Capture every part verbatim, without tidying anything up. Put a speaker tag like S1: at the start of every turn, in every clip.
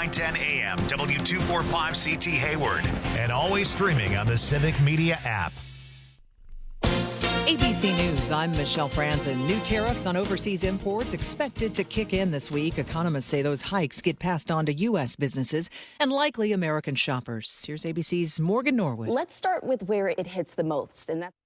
S1: nine ten A M, W two forty-five C T Hayward, and always streaming on the Civic Media app.
S2: A B C News, I'm Michelle Franzen. New tariffs on overseas imports expected to kick in this week. Economists say those hikes get passed on to U S businesses and likely American shoppers. Here's A B C's Morgan Norwood.
S3: Let's start with where it hits the most, and that's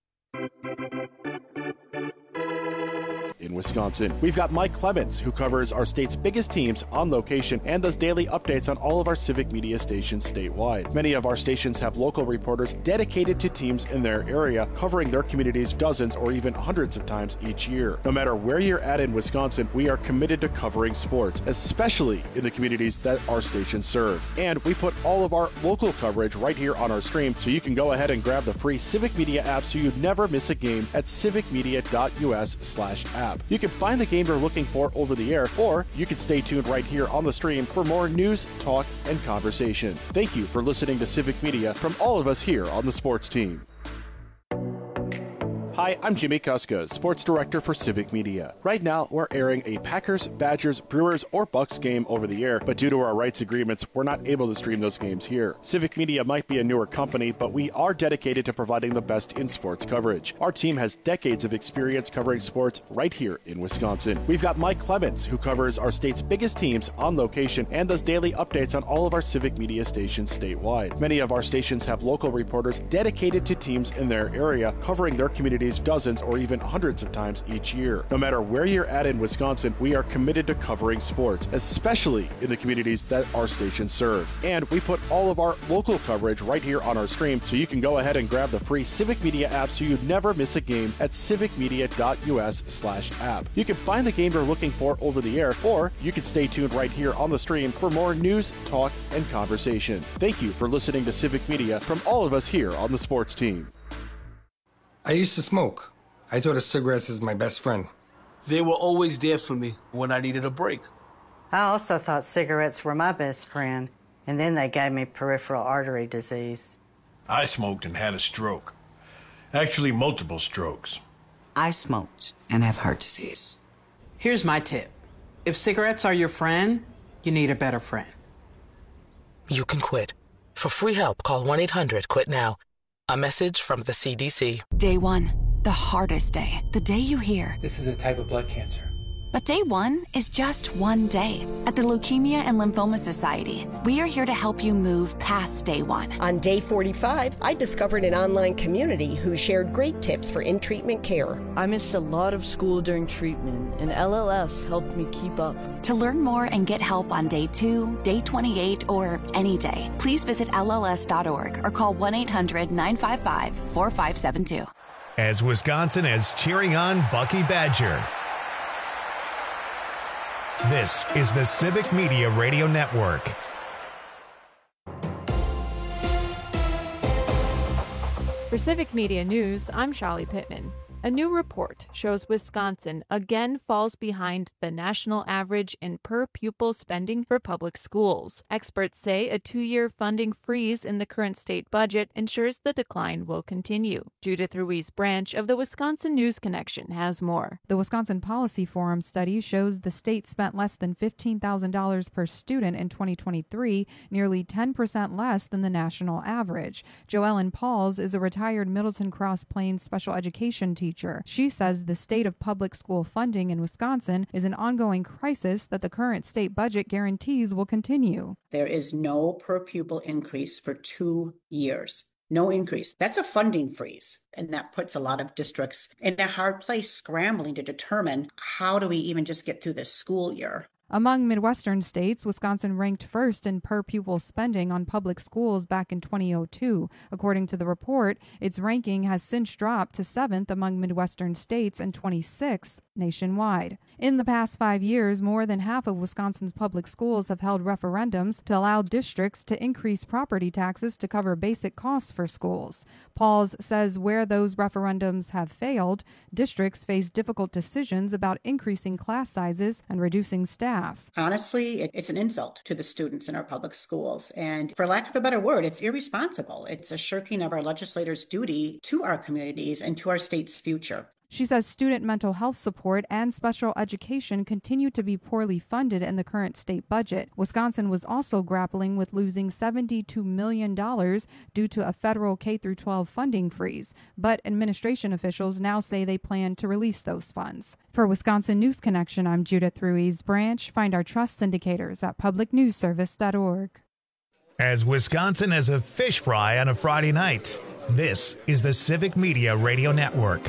S4: in Wisconsin. We've got Mike Clemens, who covers our state's biggest teams on location and does daily updates on all of our Civic Media stations statewide. Many of our stations have local reporters dedicated to teams in their area, covering their communities dozens or even hundreds of times each year. No matter where you're at in Wisconsin, we are committed to covering sports, especially in the communities that our stations serve. And we put all of our local coverage right here on our stream, so you can go ahead and grab the free Civic Media app so you never miss a game at civicmedia.us slash app. You can find the game you're looking for over the air, or you can stay tuned right here on the stream for more news, talk, and conversation. Thank you for listening to Civic Media from all of us here on the sports team. Hi, I'm Jimmy Kuska, Sports Director for Civic Media. Right now, we're airing a Packers, Badgers, Brewers, or Bucks game over the air, but due to our rights agreements, we're not able to stream those games here. Civic Media might be a newer company, but we are dedicated to providing the best in sports coverage. Our team has decades of experience covering sports right here in Wisconsin. We've got Mike Clemens, who covers our state's biggest teams on location and does daily updates on all of our Civic Media stations statewide. Many of our stations have local reporters dedicated to teams in their area, covering their communities dozens or even hundreds of times each year. No matter where you're at in Wisconsin, we are committed to covering sports, especially in the communities that our stations serve. And we put all of our local coverage right here on our stream, so you can go ahead and grab the free Civic Media app so you never miss a game at civicmedia.us slash app. You can find the game you're looking for over the air, or you can stay tuned right here on the stream for more news, talk, and conversation. Thank you for listening to Civic Media from all of us here on the sports team.
S5: I used to smoke. I thought of cigarettes as my best friend.
S6: They were always there for me when I needed a break.
S7: I also thought cigarettes were my best friend, and then they gave me peripheral artery disease.
S8: I smoked and had a stroke. Actually, multiple strokes.
S9: I smoked and have heart disease.
S10: Here's my tip. If cigarettes are your friend, you need a better friend.
S11: You can quit. For free help, call one eight hundred quit now. A message from the C D C.
S12: Day one, the hardest day. The day you hear,
S13: this is a type of blood cancer.
S12: But day one is just one day. At the Leukemia and Lymphoma Society, we are here to help you move past day one.
S14: On day forty-five, I discovered an online community who shared great tips for in-treatment care.
S15: I missed a lot of school during treatment, and L L S helped me keep up.
S12: To learn more and get help on day two, day twenty-eight, or any day, please visit L L S dot org or call one eight hundred nine five five four five seven two.
S1: As Wisconsin is cheering on Bucky Badger. This is the Civic Media Radio Network.
S16: For Civic Media News, I'm Charlie Pittman. A new report shows Wisconsin again falls behind the national average in per-pupil spending for public schools. Experts say a two-year funding freeze in the current state budget ensures the decline will continue. Judith Ruiz Branch of the Wisconsin News Connection has more.
S17: The Wisconsin Policy Forum study shows the state spent less than fifteen thousand dollars per student in twenty twenty-three, nearly ten percent less than the national average. Joellen Pauls is a retired Middleton Cross Plains special education teacher. She says the state of public school funding in Wisconsin is an ongoing crisis that the current state budget guarantees will continue.
S18: There is no per pupil increase for two years. No increase. That's a funding freeze. And that puts a lot of districts in a hard place scrambling to determine how do we even just get through this school year.
S17: Among Midwestern states, Wisconsin ranked first in per-pupil spending on public schools back in twenty oh two. According to the report, its ranking has since dropped to seventh among Midwestern states and twenty-sixth nationwide. In the past five years, more than half of Wisconsin's public schools have held referendums to allow districts to increase property taxes to cover basic costs for schools. Pauls says where those referendums have failed, districts face difficult decisions about increasing class sizes and reducing staff.
S18: Honestly, it's an insult to the students in our public schools. And for lack of a better word, it's irresponsible. It's a shirking of our legislators' duty to our communities and to our state's future.
S17: She says student mental health support and special education continue to be poorly funded in the current state budget. Wisconsin was also grappling with losing seventy-two million dollars due to a federal K through twelve funding freeze, but administration officials now say they plan to release those funds. For Wisconsin News Connection, I'm Judith Ruiz Branch. Find our trust indicators at public news service dot org.
S1: As Wisconsin has a fish fry on a Friday night, this is the Civic Media Radio Network.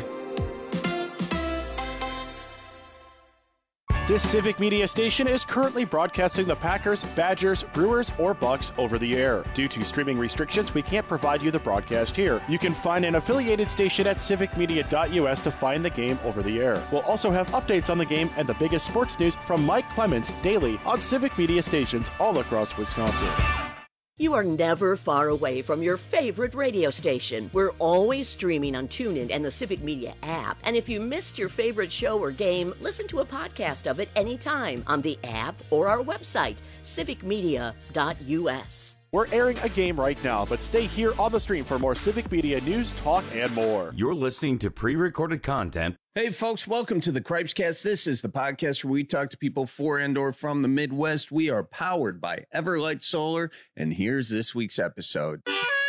S4: This Civic Media station is currently broadcasting the Packers, Badgers, Brewers, or Bucks over the air. Due to streaming restrictions, we can't provide you the broadcast here. You can find an affiliated station at civic media dot u s to find the game over the air. We'll also have updates on the game and the biggest sports news from Mike Clemens daily on Civic Media stations all across Wisconsin.
S13: You are never far away from your favorite radio station. We're always streaming on TuneIn and the Civic Media app. And if you missed your favorite show or game, listen to a podcast of it anytime on the app or our website, civic media dot u s.
S4: We're airing a game right now, but stay here on the stream for more Civic Media news, talk, and more.
S19: You're listening to pre-recorded content.
S20: Hey, folks, welcome to the Cripescast. This is the podcast where we talk to people for and or from the Midwest. We are powered by Everlight Solar, and here's this week's episode.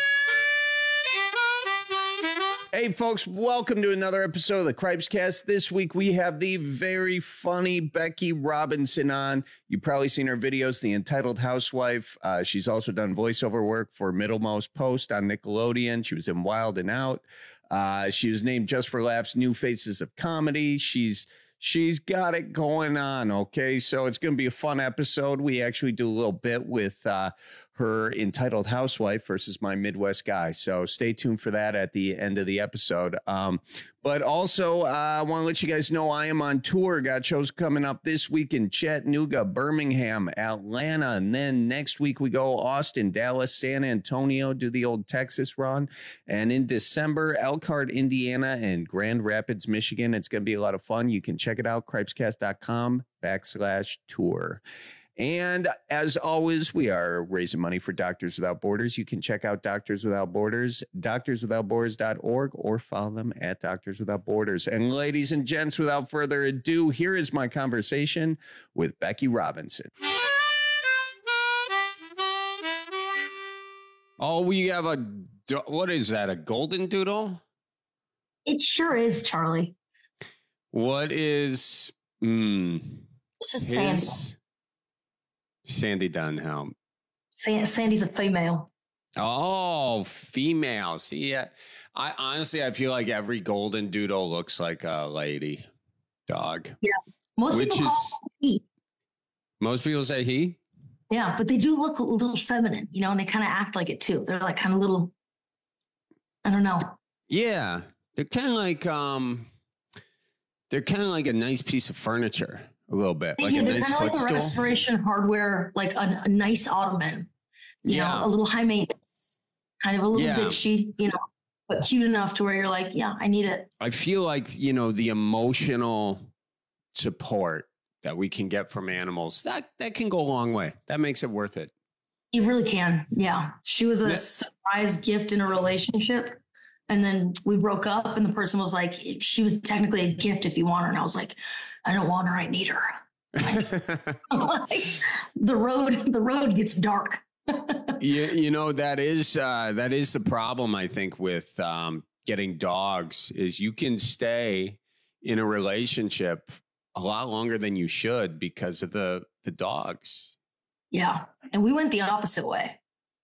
S20: Hey, folks, welcome to another episode of the Cripescast. This week, we have the very funny Becky Robinson on. You've probably seen her videos, The Entitled Housewife. Uh, she's also done voiceover work for Middlemost Post on Nickelodeon. She was in Wild and Out. Uh, she was named Just for Laughs New Faces of Comedy. She's she's got it going on, okay? So it's going to be a fun episode. We actually do a little bit with uh, her Entitled Housewife versus My Midwest Guy. So stay tuned for that at the end of the episode. Um, but also, uh, I want to let you guys know I am on tour. Got shows coming up this week in Chattanooga, Birmingham, Atlanta. And then next week we go Austin, Dallas, San Antonio, do the old Texas run. And in December, Elkhart, Indiana, and Grand Rapids, Michigan. It's going to be a lot of fun. You can check it out, cripescast.com backslash tour. And as always, we are raising money for Doctors Without Borders. You can check out Doctors Without Borders, doctors without borders dot org, or follow them at Doctors Without Borders. And ladies and gents, without further ado, here is my conversation with Becky Robinson. Oh, we have a, what is that, a golden doodle?
S21: It sure is, Charlie.
S20: What is, hmm.
S21: This is Sandy.
S20: Sandy Dunhelm.
S21: Sandy's a female.
S20: Oh, female. See, yeah. I honestly, I feel like every golden doodle looks like a lady dog.
S21: Yeah. Most
S20: which
S21: people
S20: is,
S21: call he.
S20: Most people say he.
S21: Yeah, but they do look a little feminine, you know, and they kind of act like it too. They're like kind of little, I don't know.
S20: Yeah. They're kind of like, um, they're kind of like a nice piece of furniture. A little bit, like
S21: yeah,
S20: a
S21: they're
S20: nice
S21: kind of like
S20: footstool.
S21: a restoration hardware, like a, a nice ottoman, you
S20: Yeah.
S21: know, a little high maintenance, kind of a little
S20: Yeah.
S21: bitchy, you know, but cute enough to where you're like, yeah, I need it.
S20: I feel like, you know, the emotional support that we can get from animals, that that can go a long way. That makes it worth it.
S21: You really can. Yeah. She was a
S20: Yeah.
S21: surprise gift in a relationship. And then we broke up and the person was like, she was technically a gift if you want her. And I was like, I don't want her. I need her. Like, the road, the road gets dark.
S20: you, you know, that is uh, that is the problem, I think, with um, getting dogs is you can stay in a relationship a lot longer than you should because of the the dogs.
S21: Yeah. And we went the opposite way.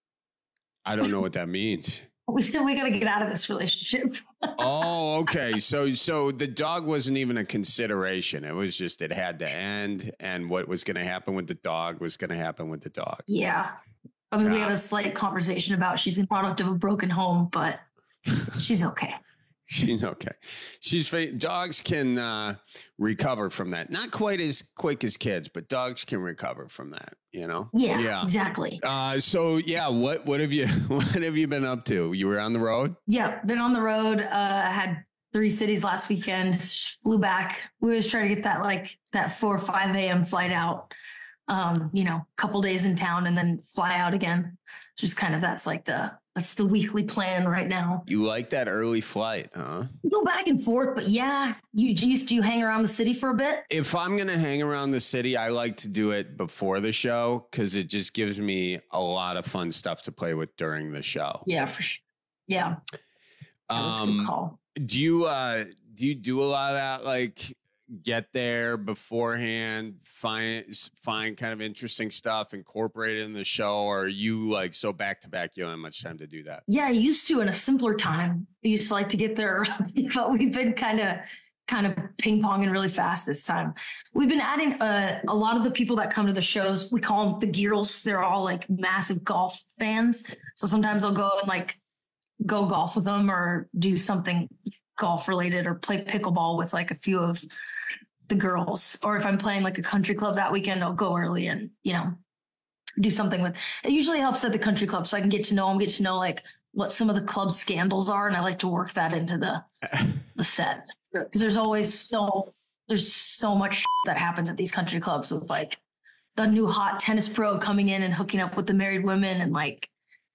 S20: I don't know what that means.
S21: We said we got to get out of this relationship.
S20: Oh, okay. So, so the dog wasn't even a consideration. It was just, it had to end. And what was going to happen with the dog was going to happen with the dog.
S21: Yeah. I mean,
S20: Yeah.
S21: we had a slight conversation about she's a product of a broken home, but she's okay.
S20: She's okay. She's fa- dogs can uh, recover from that. Not quite as quick as kids, but dogs can recover from that. You know?
S21: Yeah, exactly.
S20: Uh, so yeah, what what have you what have you been up to? You were on the road?
S21: Yeah, been on the road. Uh, had three cities last weekend. Flew back. We always try to get that like that four or five a.m. flight out. um, you know, a couple days in town and then fly out again. Just kind of, that's like the, that's the weekly plan right now.
S20: You like that early flight, huh?
S21: You go back and forth, but yeah, you used to you hang around the city for a bit?
S20: If I'm going to hang around the city, I like to do it before the show because it just gives me a lot of fun stuff to play with during the show.
S21: Yeah, for sure. Yeah. That's a good call.
S20: Do you, uh, do you do a lot of that? Like, get there beforehand, find find kind of interesting stuff, incorporate it in the show, or are you like so back to back you don't have much time to do that?
S21: Yeah, I used to in a simpler time. I used to like to get there early, but we've been kind of kind of ping ponging really fast this time. We've been adding uh, a lot of the people that come to the shows. We call them the Gearls. They're all like massive golf fans. So sometimes I'll go and like go golf with them or do something golf related or play pickleball with like a few of the girls. Or if I'm playing like a country club that weekend, I'll go early and, you know, do something with, it usually helps at the country club so I can get to know them, get to know like what some of the club scandals are. And I like to work that into the, the set because there's always so, there's so much that happens at these country clubs with like the new hot tennis pro coming in and hooking up with the married women and like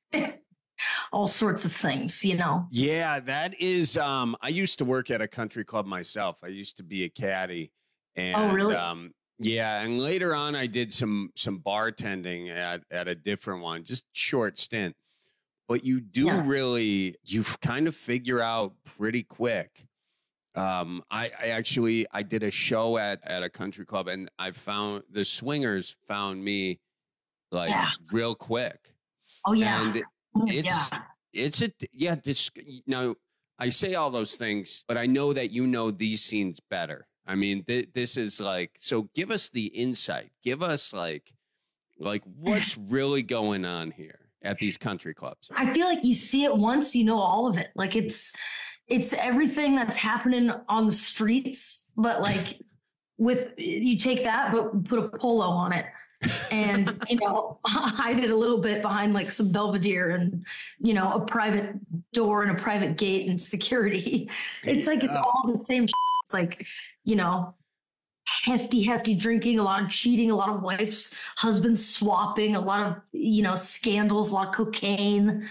S21: all sorts of things, you know?
S20: Yeah, that is, um, I used to work at a country club myself. I used to be a caddy. And,
S21: oh, really?
S20: Um, yeah. And later on, I did some, some bartending at, at a different one, just short stint, but you do yeah. really, you kind of figure out pretty quick. Um, I, I actually, I did a show at, at a country club and I found the swingers found me like yeah. real quick.
S21: Oh yeah.
S20: And it's,
S21: yeah.
S20: it's a, yeah, this, now I say all those things, but I know that you know these scenes better. I mean, th- this is like, so give us the insight. Give us like, like what's really going on here at these country clubs.
S21: I feel like you see it once, you know all of it. Like it's, it's everything that's happening on the streets, but like with, you take that, but put a polo on it and, you know, hide it a little bit behind like some Belvedere and, you know, a private door and a private gate and security. It's like, it's all the same shit. It's like, you know, hefty, hefty drinking, a lot of cheating, a lot of wives, husbands swapping, a lot of, you know, scandals, a lot of cocaine.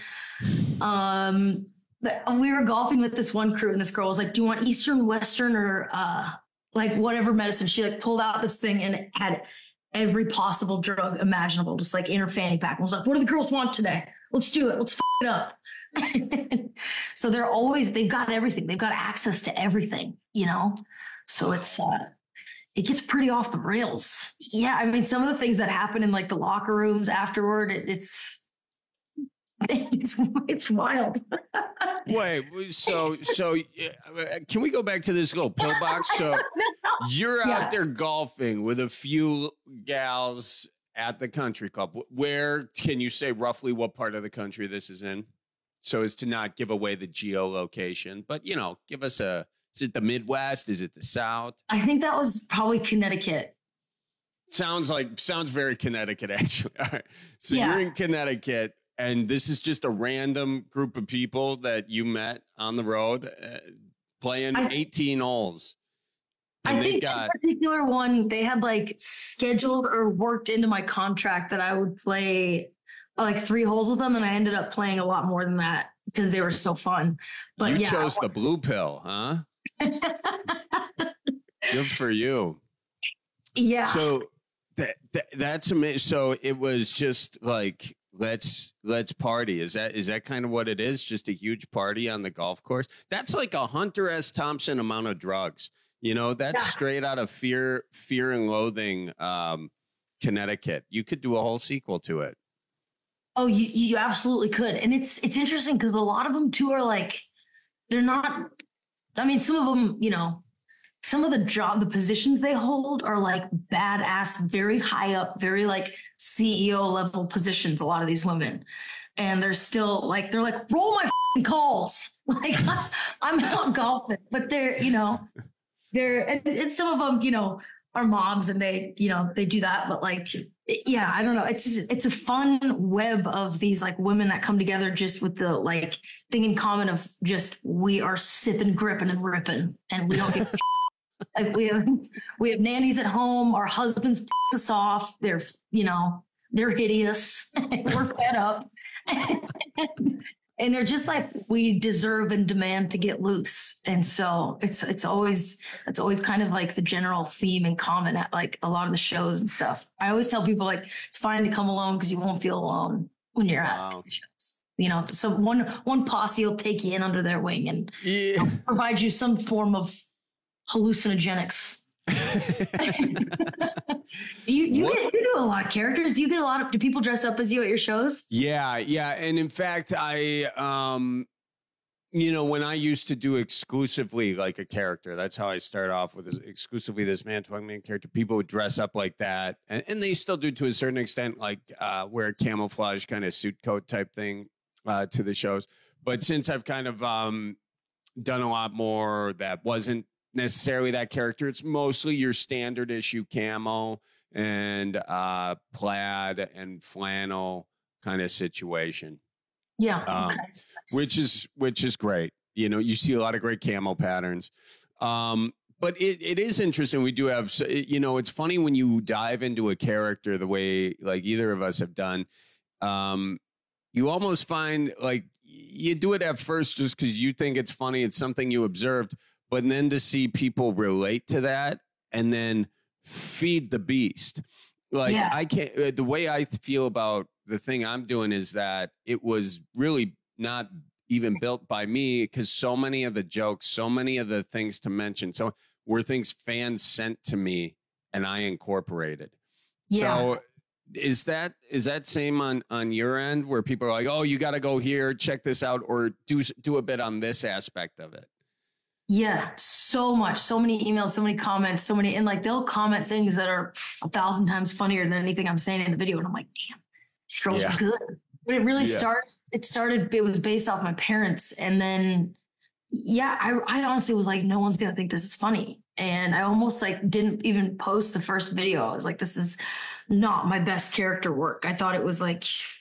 S21: Um, but we were golfing with this one crew and this girl was like, do you want Eastern, Western, or uh, like whatever medicine? She like pulled out this thing and it had every possible drug imaginable, just like in her fanny pack. And was like, what do the girls want today? Let's do it. Let's f it up. So they're always, they've got everything. They've got access to everything, you know? So it's, uh, it gets pretty off the rails. Yeah. I mean, some of the things that happen in like the locker rooms afterward, it, it's, it's, it's wild.
S20: Wait, so, so can we go back to this little pillbox? So no. You're out yeah. there golfing with a few gals at the country club. Where can you say roughly what part of the country this is in? So as to not give away the geolocation, but you know, give us a, is it the Midwest? Is it the South?
S21: I think that was probably Connecticut.
S20: Sounds like, sounds very Connecticut, actually. All right. So
S21: yeah.
S20: you're in Connecticut, and this is just a random group of people that you met on the road uh, playing I, eighteen holes.
S21: And I think got, that particular one, they had like scheduled or worked into my contract that I would play like three holes with them, and I ended up playing a lot more than that because they were so fun. But
S20: you
S21: yeah,
S20: chose the blue pill, huh? Good for you.
S21: Yeah.
S20: So that, that that's amazing. So it was just like let's let's party. Is that is that kind of what it is? Just a huge party on the golf course. That's like a Hunter S. Thompson amount of drugs. You know, that's yeah. straight out of Fear, Fear and Loathing, um, Connecticut. You could do a whole sequel to it.
S21: Oh, you you absolutely could, and it's it's interesting because a lot of them too are like they're not. I mean, some of them, you know, some of the job, the positions they hold are like badass, very high up, very like C E O level positions. A lot of these women, and they're still like they're like roll my f***ing calls. Like I'm out golfing, but they're you know they're and, and some of them you know are moms and they you know they do that, but like yeah, I don't know. It's it's a fun web of these like women that come together just with the like thing in common of just we are sipping, gripping, and ripping, and we don't get. Like we have, we have nannies at home. Our husbands piss us off. They're, you know, they're hideous. We're fed up. And they're just like, we deserve and demand to get loose. And so it's it's always it's always kind of like the general theme and common at like a lot of the shows and stuff. I always tell people like it's fine to come alone because you won't feel alone when you're
S2: wow.
S21: at the shows. You know, so one one posse will take you in under their wing and
S2: yeah.
S21: provide you some form of hallucinogenics. do you you, get, you do a lot of characters? Do you get a lot of do people dress up as you at your shows?
S2: Yeah, yeah. And in fact, I um you know, when I used to do exclusively like a character, that's how I start off with this, exclusively this man twelve man character. People would dress up like that, and, and they still do to a certain extent, like uh wear a camouflage kind of suit coat type thing uh to the shows. But since I've kind of um done a lot more that wasn't necessarily that character, it's mostly your standard issue camo and uh plaid and flannel kind of situation.
S21: Yeah.
S2: Um,
S21: okay.
S2: which is which is great. You know, you see a lot of great camo patterns. Um but it, it is interesting. We do have, you know, it's funny when you dive into a character the way like either of us have done. Um you almost find like you do it at first just because you think it's funny, it's something you observed. But then to see people relate to that and then feed the beast. Like yeah. I can't, the way I feel about the thing I'm doing is that it was really not even built by me because so many of the jokes, so many of the things to mention, so were things fans sent to me and I incorporated. Yeah. So is that, is that same on, on your end where people are like, oh, you got to go here, check this out, or do, do a bit on this aspect of it?
S21: Yeah, so much, so many emails, so many comments, so many, and like they'll comment things that are a thousand times funnier than anything I'm saying in the video. And I'm like, damn, these girls
S2: yeah.
S21: are good. But it really
S2: yeah.
S21: started, it started, it was based off my parents. And then, yeah, I, I honestly was like, no one's going to think this is funny. And I almost like didn't even post the first video. I was like, this is not my best character work. I thought it was like,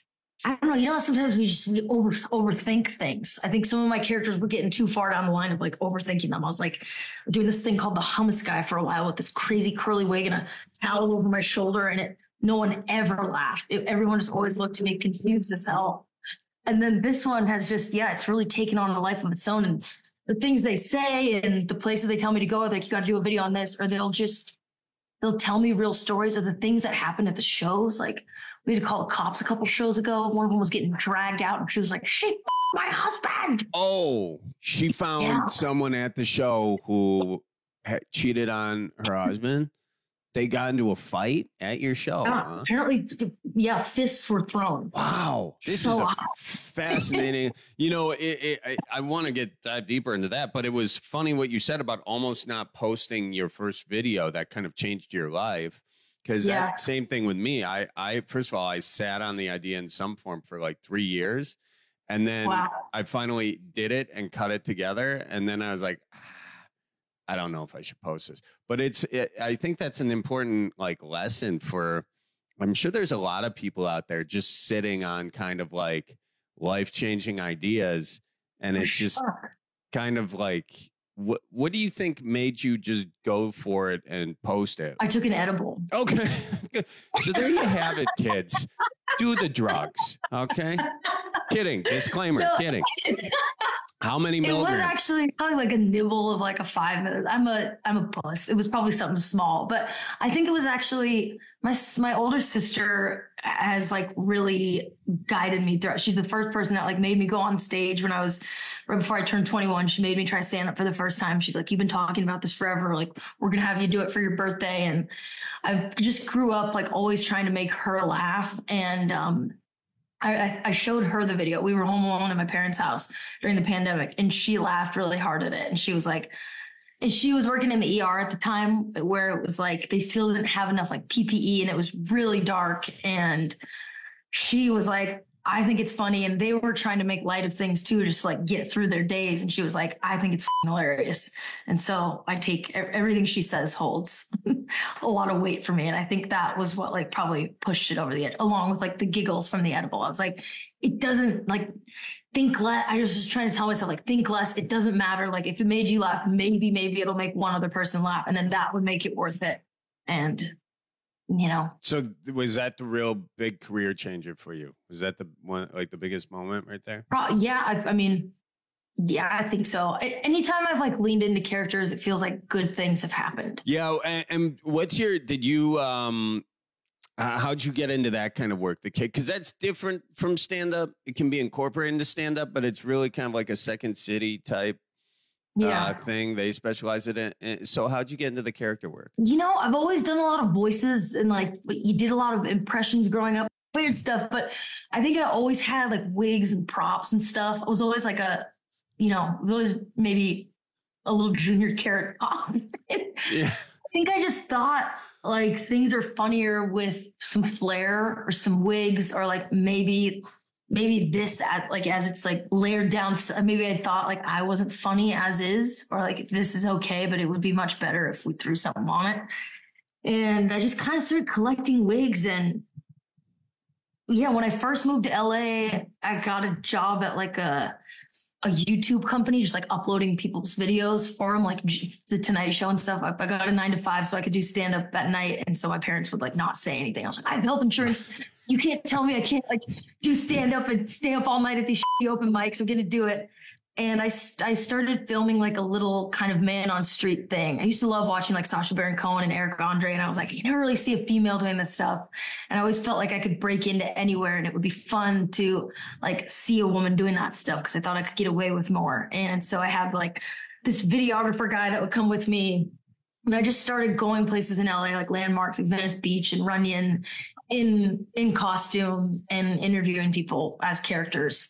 S21: I don't know. You know, sometimes we just we over overthink things. I think some of my characters were getting too far down the line of like overthinking them. I was like doing this thing called the hummus guy for a while with this crazy curly wig and a towel over my shoulder, and it no one ever laughed. It, everyone just always looked at me confused as hell. And then this one has just yeah, it's really taken on a life of its own. And the things they say and the places they tell me to go, like you got to do a video on this, or they'll just they'll tell me real stories of the things that happened at the shows, like. We had to call the cops a couple shows ago. One of them was getting dragged out, and she was like, she f- my husband.
S2: Oh, she found yeah. someone at the show who had cheated on her husband. They got into a fight at your show.
S21: Yeah,
S2: huh?
S21: Apparently, yeah, fists were thrown.
S2: Wow. This
S21: so
S2: is a
S21: hot.
S2: fascinating, you know, it, it, I, I want to get dive deeper into that, but it was funny what you said about almost not posting your first video that kind of changed your life. Because
S21: yeah.
S2: that same thing with me. I, I, first of all, I sat on the idea in some form for like three years. And then
S21: wow.
S2: I finally did it and cut it together. And then I was like, ah, I don't know if I should post this. But it's, it, I think that's an important like lesson for, I'm sure there's a lot of people out there just sitting on kind of like life-changing ideas. And it's just
S21: sure.
S2: kind of like, What what do you think made you just go for it and post it?
S21: I took an edible.
S2: Okay. So there you have it, kids. Do the drugs. Okay. Kidding. Disclaimer. No. Kidding. How many milligrams?
S21: It was actually probably like a nibble of like a five minutes. I'm a I'm a puss. It was probably something small, but I think it was actually my my older sister has like really guided me through. She's the first person that like made me go on stage when I was right before I turned twenty-one. She made me try stand up for the first time. She's like, you've been talking about this forever. Like, we're gonna have you do it for your birthday. And I just grew up like always trying to make her laugh. And um, I, I showed her the video. We were home alone at my parents' house during the pandemic, and she laughed really hard at it. And she was like, and she was working in the E R at the time where it was like, they still didn't have enough like P P E and it was really dark. And she was like, I think it's funny. And they were trying to make light of things too, just like get through their days. And she was like, I think it's hilarious. And so I take everything she says holds a lot of weight for me. And I think that was what like probably pushed it over the edge, along with like the giggles from the edible. I was like, it doesn't like think less. I was just trying to tell myself like, think less. It doesn't matter. Like if it made you laugh, maybe, maybe it'll make one other person laugh. And then that would make it worth it. And you know.
S2: So was that the real big career changer for you? Was that the one, like the biggest moment right there?
S21: Pro- yeah. I, I mean, yeah, I think so. Anytime I've like leaned into characters, it feels like good things have happened.
S2: Yeah. And, and what's your, did you, um, uh, how'd you get into that kind of work? The kid, cause that's different from stand up. It can be incorporated into stand up, but it's really kind of like a Second City type
S21: yeah.
S2: uh, thing. They specialize it in. So how'd you get into the character work?
S21: You know, I've always done a lot of voices and like you did a lot of impressions growing up, weird stuff. But I think I always had like wigs and props and stuff. I was always like a, you know, always maybe a little junior carrot pop.
S2: Yeah.
S21: I think I just thought like things are funnier with some flair or some wigs or like maybe maybe this at like as it's like layered down. Maybe I thought like I wasn't funny as is, or like this is okay, but it would be much better if we threw something on it. And I just kind of started collecting wigs. And yeah, when I first moved to L A, I got a job at like a a YouTube company, just like uploading people's videos for them, like the Tonight Show and stuff. I, I got a nine to five so I could do stand up at night. And so my parents would like not say anything. I was like, I have health insurance. You can't tell me I can't like do stand up and stay up all night at these shitty open mics. I'm going to do it. And I, I started filming like a little kind of man on street thing. I used to love watching like Sacha Baron Cohen and Eric Andre. And I was like, you never really see a female doing this stuff. And I always felt like I could break into anywhere and it would be fun to like see a woman doing that stuff because I thought I could get away with more. And so I had like this videographer guy that would come with me. And I just started going places in L A, like landmarks like Venice Beach and Runyon in, in costume and interviewing people as characters.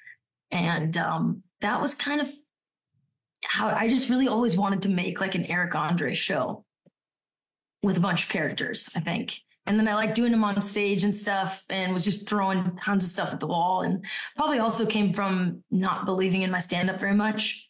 S21: And, um, that was kind of how I just really always wanted to make like an Eric Andre show with a bunch of characters, I think. And then I liked doing them on stage and stuff and was just throwing tons of stuff at the wall, and probably also came from not believing in my stand-up very much.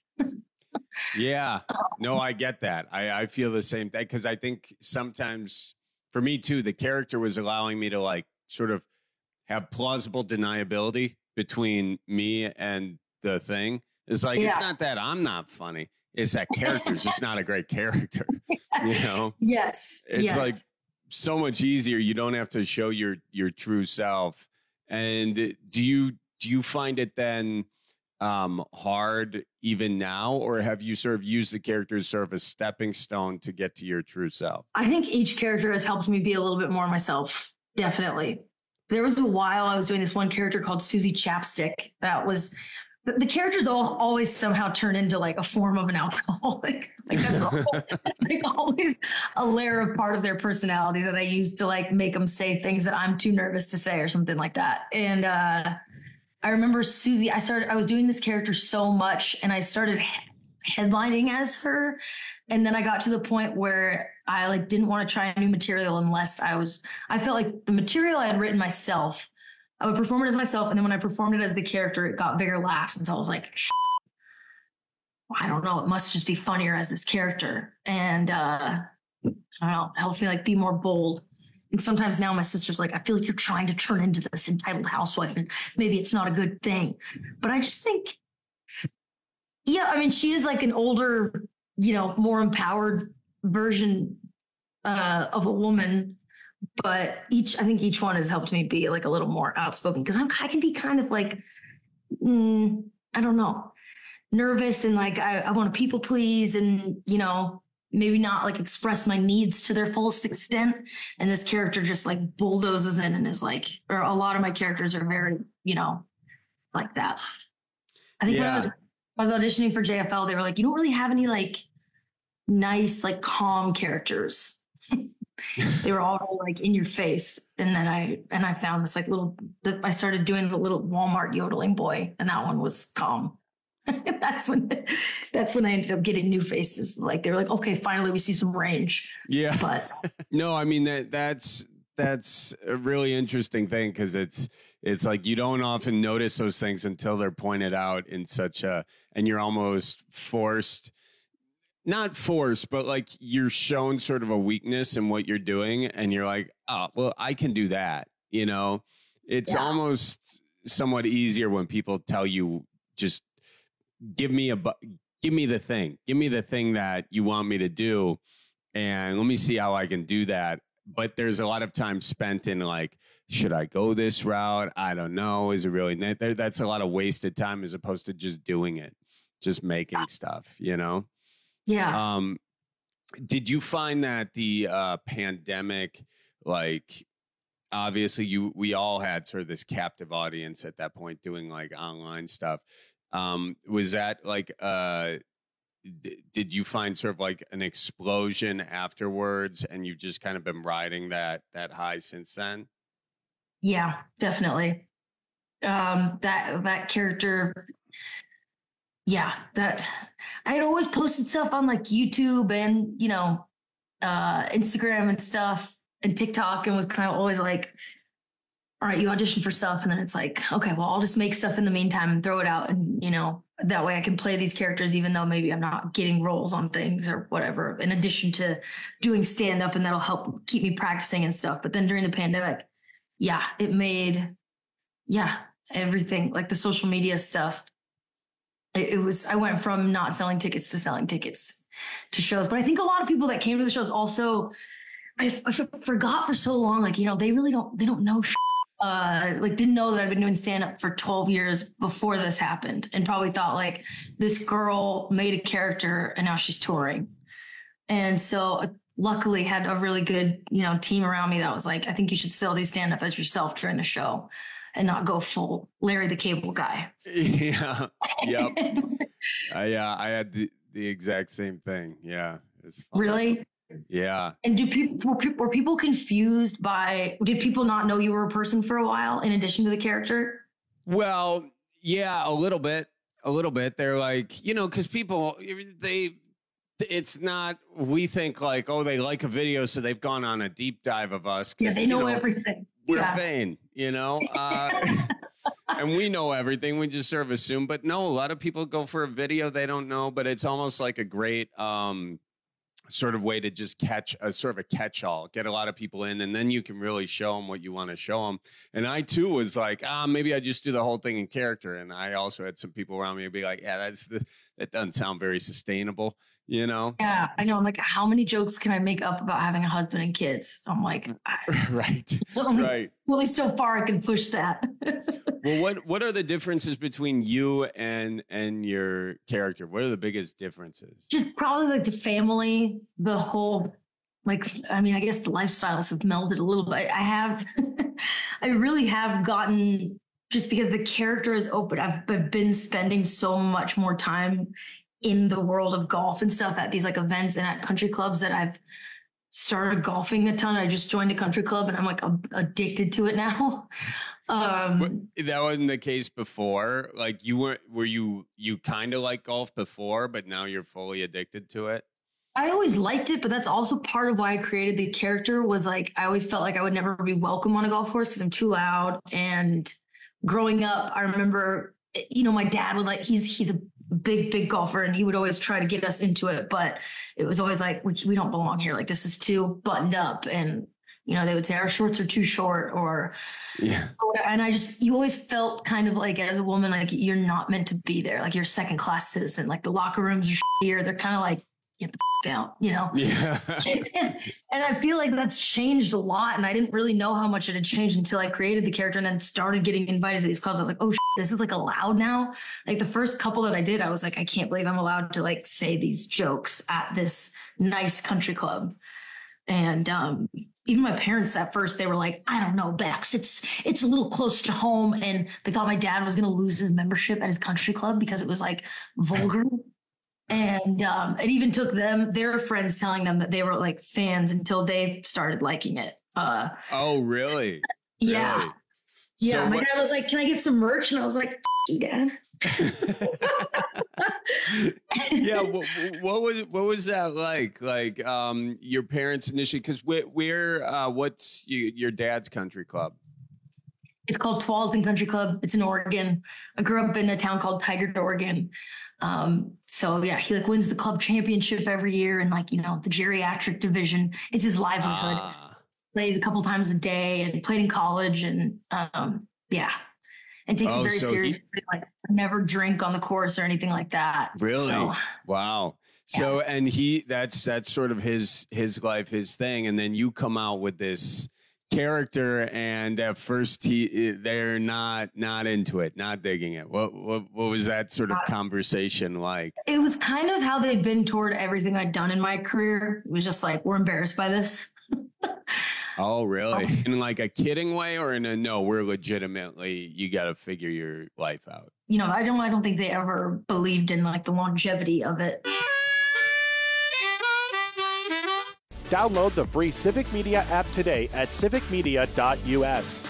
S2: Yeah, no, I get that. I, I feel the same thing because I think sometimes for me too, the character was allowing me to like sort of have plausible deniability between me and the thing. It's like, yeah. It's not that I'm not funny. It's that character's just not a great character. You know?
S21: Yes.
S2: It's
S21: yes.
S2: like so much easier. You don't have to show your, your true self. And do you, do you find it then um, hard even now, or have you sort of used the character as sort of a stepping stone to get to your true self?
S21: I think each character has helped me be a little bit more myself. Definitely. There was a while I was doing this one character called Susie Chapstick. That was, the, the characters all always somehow turn into like a form of an alcoholic. Like that's, a whole, that's like always a layer of part of their personality that I use to like make them say things that I'm too nervous to say or something like that. And uh, I remember Susie, I started, I was doing this character so much and I started he- headlining as her. And then I got to the point where I like didn't want to try new material unless I was, I felt like the material I had written myself, I would perform it as myself. And then when I performed it as the character, it got bigger laughs. And so I was like, I don't know, it must just be funnier as this character. And uh, I don't know, it helps me like be more bold. And sometimes now my sister's like, I feel like you're trying to turn into this entitled housewife and maybe it's not a good thing. But I just think, yeah, I mean, she is like an older, you know, more empowered version uh, of a woman. But each, I think each one has helped me be like a little more outspoken because I'm, I can be kind of like, mm, I don't know, nervous and like I, I want to people please and, you know, maybe not like express my needs to their fullest extent. And this character just like bulldozes in and is like, or a lot of my characters are very, you know, like that. I think
S2: yeah.
S21: when I was, I was auditioning for J F L, they were like, you don't really have any like nice, like calm characters. They were all like in your face. And then I, and I found this like little, I started doing the little Walmart yodeling boy. And that one was calm. that's when, that's when I ended up getting new faces. Like, they were like, okay, finally we see some range.
S2: Yeah.
S21: But
S2: no, I mean, that that's, that's a really interesting thing because it's it's like you don't often notice those things until they're pointed out in such a, and you're almost forced, not forced, but like you're shown sort of a weakness in what you're doing, and you're like, oh, well, I can do that. You know, it's yeah. almost somewhat easier when people tell you, just give me a, give me the thing, give me the thing that you want me to do, and let me see how I can do that. But there's a lot of time spent in like, should I go this route? I don't know. Is it really? That's a lot of wasted time as opposed to just doing it, just making stuff, you know?
S21: Yeah.
S2: Um, did you find that the uh, pandemic, like, obviously you, we all had sort of this captive audience at that point doing like online stuff. Um, was that like, uh, d- did you find sort of like an explosion afterwards and you've just kind of been riding that, that high since then?
S21: Yeah, definitely. Um, that, that character, yeah, that I had always posted stuff on like YouTube and, you know, uh, Instagram and stuff and TikTok, and was kind of always like, all right, you audition for stuff. And then it's like, okay, well, I'll just make stuff in the meantime and throw it out. And, you know, that way I can play these characters, even though maybe I'm not getting roles on things or whatever, in addition to doing stand up, and that'll help keep me practicing and stuff. But then during the pandemic, yeah, it made, yeah, everything like the social media stuff. It, it was, I went from not selling tickets to selling tickets to shows. But I think a lot of people that came to the shows also, I, I forgot for so long, like, you know, they really don't, they don't know, uh, like didn't know that I've been doing stand up for twelve years before this happened, and probably thought like this girl made a character and now she's touring. And so uh, luckily had a really good, you know, team around me that was like, I think you should still do stand up as yourself during the show and not go full Larry the Cable Guy.
S2: Yeah. Yep. uh, yeah. I had the, the exact same thing. Yeah. It's fun.
S21: Really?
S2: Yeah.
S21: And do people were people confused by, did people not know you were a person for a while in addition to the character?
S2: Well, yeah, a little bit, a little bit. They're like, you know, because people, they, it's not, we think like, oh, they like a video, so they've gone on a deep dive of us.
S21: Yeah, they know,
S2: you know
S21: everything.
S2: We're
S21: yeah.
S2: vain, you know, uh, and we know everything. We just sort of assume. But no, a lot of people go for a video they don't know, but it's almost like a great um, sort of way to just catch a sort of a catch-all, get a lot of people in, and then you can really show them what you want to show them. And I too was like, ah, maybe I just do the whole thing in character. And I also had some people around me be like, yeah, that's the, that doesn't sound very sustainable, you know?
S21: Yeah, I know. I'm like, how many jokes can I make up about having a husband and kids? I'm like,
S2: right,
S21: so only,
S2: right.
S21: Only so far I can push that.
S2: Well, what what are the differences between you and and your character? What are the biggest differences?
S21: Just probably like the family, the whole, like, I mean, I guess the lifestyles have melded a little bit. I have, I really have gotten, just because the character is open, I've, I've been spending so much more time in the world of golf and stuff at these like events and at country clubs that I've started golfing a ton. I just joined a country club and I'm like a- addicted to it now. Um,
S2: but that wasn't the case before. Like you were, were you, you kind of like golf before, but now you're fully addicted to it?
S21: I always liked it, but that's also part of why I created the character. Was like, I always felt like I would never be welcome on a golf course because I'm too loud. And growing up, I remember, you know, my dad would like, he's, he's a big, big golfer, and he would always try to get us into it. But it was always like, we, we don't belong here. Like, this is too buttoned up. And, you know, they would say our shorts are too short, or,
S2: yeah.
S21: And I just, you always felt kind of like, as a woman, like you're not meant to be there. Like you're a second class citizen. Like the locker rooms are shittier. They're kind of like, get the f- out, you know?
S2: Yeah.
S21: And I feel like that's changed a lot. And I didn't really know how much it had changed until I created the character and then started getting invited to these clubs. I was like, oh, shit, this is like allowed now. Like the first couple that I did, I was like, I can't believe I'm allowed to like say these jokes at this nice country club. And um, even my parents at first, they were like, I don't know, Bex, it's it's a little close to home. And they thought my dad was going to lose his membership at his country club because it was like vulgar. And um, it even took them, their friends telling them that they were like fans until they started liking it. Uh,
S2: oh, really?
S21: Yeah.
S2: Really?
S21: Yeah.
S2: So
S21: my
S2: what-
S21: dad was like, can I get some merch? And I was like, F- you, Dad.
S2: yeah. What, what was what was that like? Like um, your parents initially? Because we're, we're uh, what's you, your dad's country club?
S21: It's called Tualatin Country Club. It's in Oregon. I grew up in a town called Tigard, Oregon. Um, so yeah, he like wins the club championship every year, and like you know the geriatric division is his livelihood. Ah. Plays a couple times a day, and played in college, and um, yeah, and takes oh, it very so seriously. He, like never drink on the course or anything like that.
S2: Really?
S21: So,
S2: wow. So yeah. and he that's that's sort of his his life, his thing, and then you come out with this character, and at first he they're not not into it, not digging it. What what what was that sort of conversation like?
S21: It was kind of how they'd been toward everything I'd done in my career. It was just like, we're embarrassed by this.
S2: Oh, really? In like a kidding way, or in a no, we're legitimately, you got to figure your life out.
S21: You know, I don't I don't think they ever believed in like the longevity of it.
S4: Download the free Civic Media app today at civic media dot u s.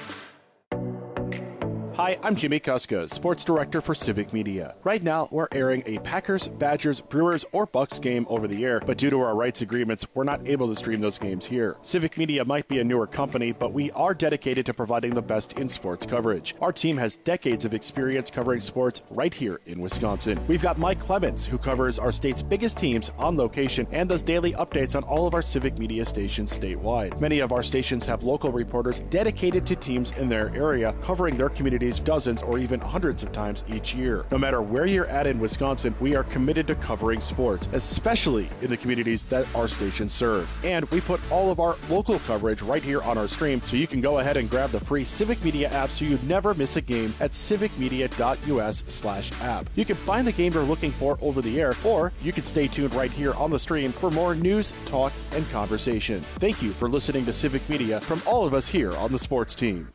S4: Hi, I'm Jimmy Kuskos, sports director for Civic Media. Right now, we're airing a Packers, Badgers, Brewers, or Bucks game over the air, but due to our rights agreements, we're not able to stream those games here. Civic Media might be a newer company, but we are dedicated to providing the best in sports coverage. Our team has decades of experience covering sports right here in Wisconsin. We've got Mike Clemens, who covers our state's biggest teams on location and does daily updates on all of our Civic Media stations statewide. Many of our stations have local reporters dedicated to teams in their area, covering their communities dozens or even hundreds of times each year. No matter where you're at in Wisconsin, we are committed to covering sports, especially in the communities that our stations serve. And we put all of our local coverage right here on our stream, so you can go ahead and grab the free Civic Media app so you never miss a game at civic media dot u s slash app. You can find the game you're looking for over the air, or you can stay tuned right here on the stream for more news, talk, and conversation. Thank you for listening to Civic Media from all of us here on the sports team.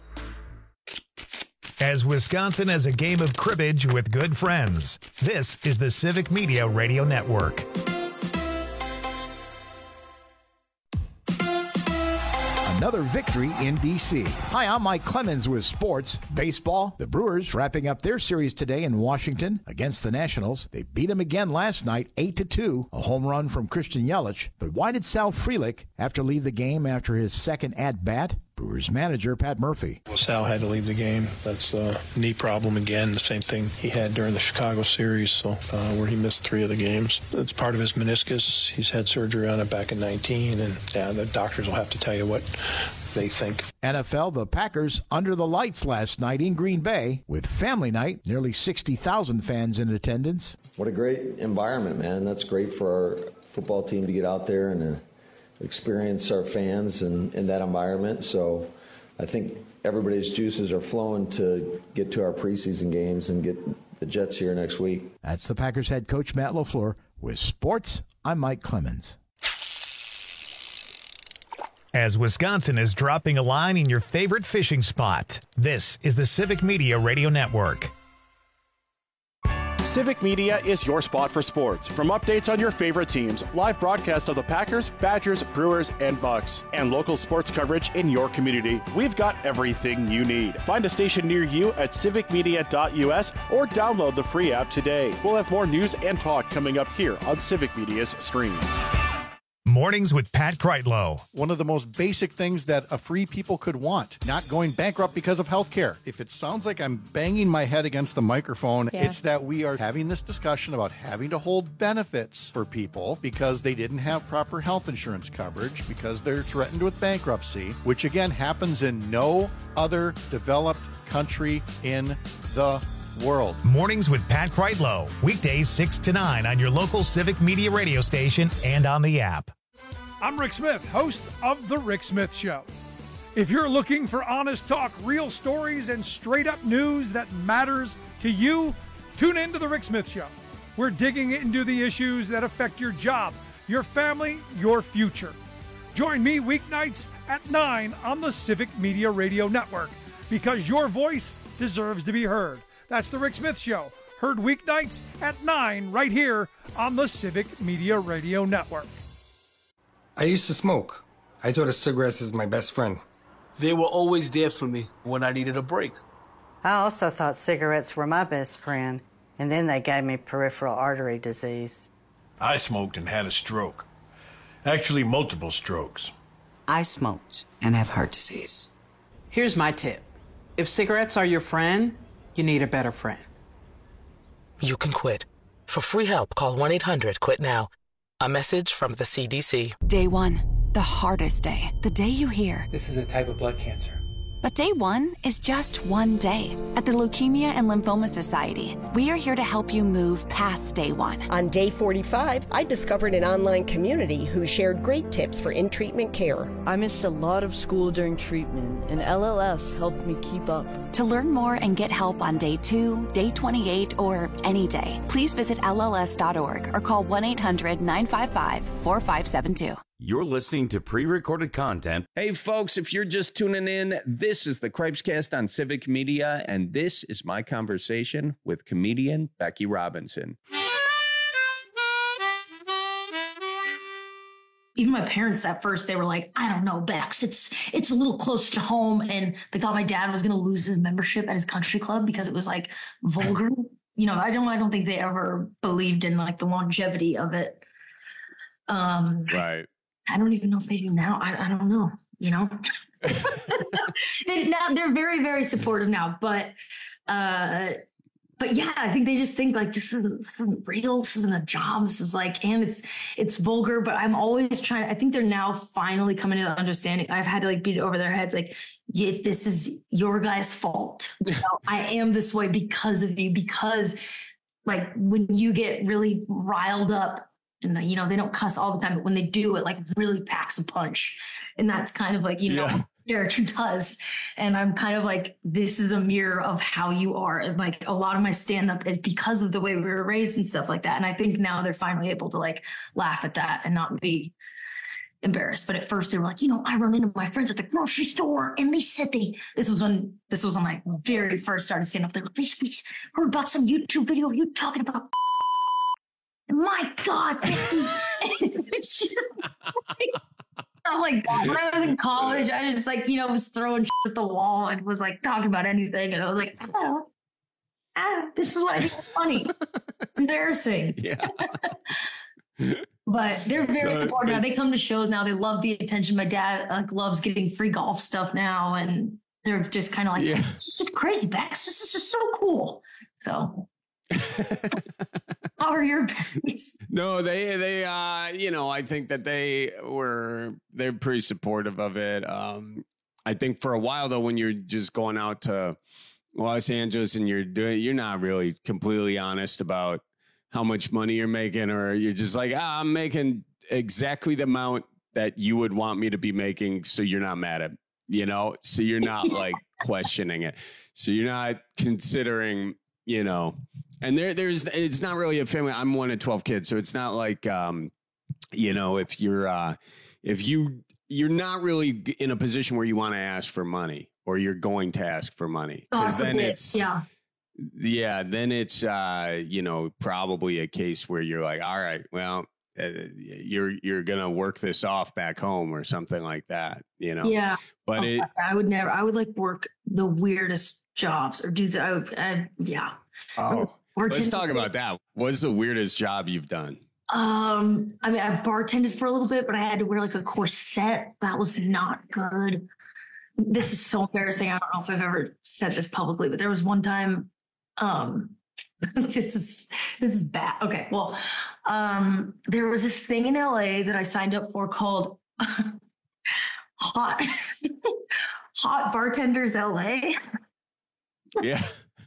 S1: As Wisconsin has a game of cribbage with good friends, this is the Civic Media Radio Network.
S3: Another victory in D C. Hi, I'm Mike Clemens with sports. Baseball, the Brewers wrapping up their series today in Washington against the Nationals. They beat them again last night, eight to two, a home run from Christian Yelich. But why did Sal Frelick have to leave the game after his second at-bat? Brewers manager Pat Murphy.
S22: Well, Sal had to leave the game. That's a knee problem again, the same thing he had during the Chicago series, so uh, where he missed three of the games. It's part of his meniscus. He's had surgery on it back in nineteen, and yeah, the doctors will have to tell you what they think.
S3: N F L, the Packers under the lights last night in Green Bay with family night, nearly sixty thousand fans in attendance.
S23: What a great environment, man. That's great for our football team to get out there and uh, experience our fans in, in that environment. So I think everybody's juices are flowing to get to our preseason games and get the Jets here next week.
S3: That's the Packers head coach Matt LaFleur. With sports, I'm Mike Clemens.
S1: As Wisconsin is dropping a line in your favorite fishing spot, this is the Civic Media Radio Network.
S4: Civic Media is your spot for sports. From updates on your favorite teams, live broadcasts of the Packers, Badgers, Brewers, and Bucks, and local sports coverage in your community, we've got everything you need. Find a station near you at civic media dot u s or download the free app today. We'll have more news and talk coming up here on Civic Media's stream.
S1: Mornings with Pat Kreitlow.
S24: One of the most basic things that a free people could want, not going bankrupt because of healthcare. If it sounds like I'm banging my head against the microphone, yeah. It's that we are having this discussion about having to hold benefits for people because they didn't have proper health insurance coverage, because they're threatened with bankruptcy, which again happens in no other developed country in the world.
S1: Mornings with Pat Kreitlow. Weekdays six to nine on your local Civic Media radio station and on the app.
S25: I'm Rick Smith, host of The Rick Smith Show. If you're looking for honest talk, real stories, and straight-up news that matters to you, tune in to The Rick Smith Show. We're digging into the issues that affect your job, your family, your future. Join me weeknights at nine on the Civic Media Radio Network, because your voice deserves to be heard. That's The Rick Smith Show, heard weeknights at nine right here on the Civic Media Radio Network.
S5: I used to smoke. I thought of cigarettes as my best friend.
S6: They were always there for me when I needed a break.
S7: I also thought cigarettes were my best friend. and then they gave me peripheral artery disease.
S8: I smoked and had a stroke. Actually, multiple strokes.
S9: I smoked and have heart disease. Here's my tip. If cigarettes are your friend, you need a better friend.
S10: You can quit. For free help, call one eight hundred quit now. A message from the C D C.
S12: Day one, the hardest day. The day you hear,
S11: this is a type of blood cancer.
S12: But day one is just one day. At the Leukemia and Lymphoma Society, we are here to help you move past day one.
S14: On day forty-five, I discovered an online community who shared great tips for in-treatment care.
S15: I missed a lot of school during treatment, and L L S helped me keep up.
S12: To learn more and get help on day two, day twenty-eight, or any day, please visit L L S dot org or call one eight hundred nine five five four five seven two.
S19: You're listening to pre-recorded content.
S20: Hey, folks, if you're just tuning in, this is the Cripescast on Civic Media, and this is my conversation with comedian Becky Robinson.
S21: Even my parents at first, they were like, I don't know, Bex, it's it's a little close to home. And they thought my dad was going to lose his membership at his country club because it was like vulgar. You know, I don't I don't think they ever believed in like the longevity of it. Um,
S2: right.
S21: I don't even know if they do now. I, I don't know, you know, they, now they're very, very supportive now, but, uh, but yeah, I think they just think like, this isn't, this isn't real. This isn't a job. This is like, and it's, it's vulgar, but I'm always trying, I think they're now finally coming to the understanding. I've had to like beat it over their heads. Like, yeah, this is your guys' fault. You know, I am this way because of you, because like when you get really riled up, and, you know, they don't cuss all the time, but when they do, it like really packs a punch. And that's kind of like, you know, yeah. what this character does. And I'm kind of like, this is a mirror of how you are. And like a lot of my stand-up is because of the way we were raised and stuff like that. And I think now they're finally able to like laugh at that and not be embarrassed. But at first they were like, you know, I run into my friends at the grocery store and they said they, this was when, this was when I very first started stand-up. They were like, we heard about some YouTube video of you talking about my God, it's just like, I'm like, when I was in college, I just like, you know, was throwing shit at the wall and was like talking about anything. And I was like, oh, ah, this is what I think is funny. It's embarrassing.
S2: Yeah.
S21: But they're very
S2: So,
S21: supportive now.
S2: but-
S21: They come to shows now. They love the attention. My dad like loves getting free golf stuff now. And they're just kind of like,
S2: Yeah.
S21: this is crazy, Bex. This, this is so cool. So how are your parents?
S2: No, they they uh you know, I think that they were they're pretty supportive of it. Um I think for a while though, when you're just going out to Los Angeles and you're doing you're not really completely honest about how much money you're making, or you're just like, ah, I'm making exactly the amount that you would want me to be making, so you're not mad at, you know, so you're not like questioning it. So you're not considering, you know, and there, there's, it's not really a family. I'm one of twelve kids. So it's not like, um, you know, if you're, uh, if you, you're not really in a position where you want to ask for money, or you're going to ask for money.
S21: God
S2: Cause then
S21: forbid.
S2: it's,
S21: Yeah.
S2: yeah, then it's, uh, you know, probably a case where you're like, all right, well, uh, you're, you're going to work this off back home or something like that, you know?
S21: Yeah.
S2: But
S21: Oh,
S2: it,
S21: I would never, I would like work the weirdest jobs or do the, I would, I, yeah.
S2: oh,
S21: Or
S2: let's
S21: tend-
S2: talk about that. What's the weirdest job you've done?
S21: Um, I mean, I bartended for a little bit, but I had to wear like a corset. That was not good. This is so embarrassing. I don't know if I've ever said this publicly, but there was one time, um, this is, this is bad. Okay. Well, um, there was this thing in L A that I signed up for called Hot, Hot Bartenders L A.
S2: Yeah.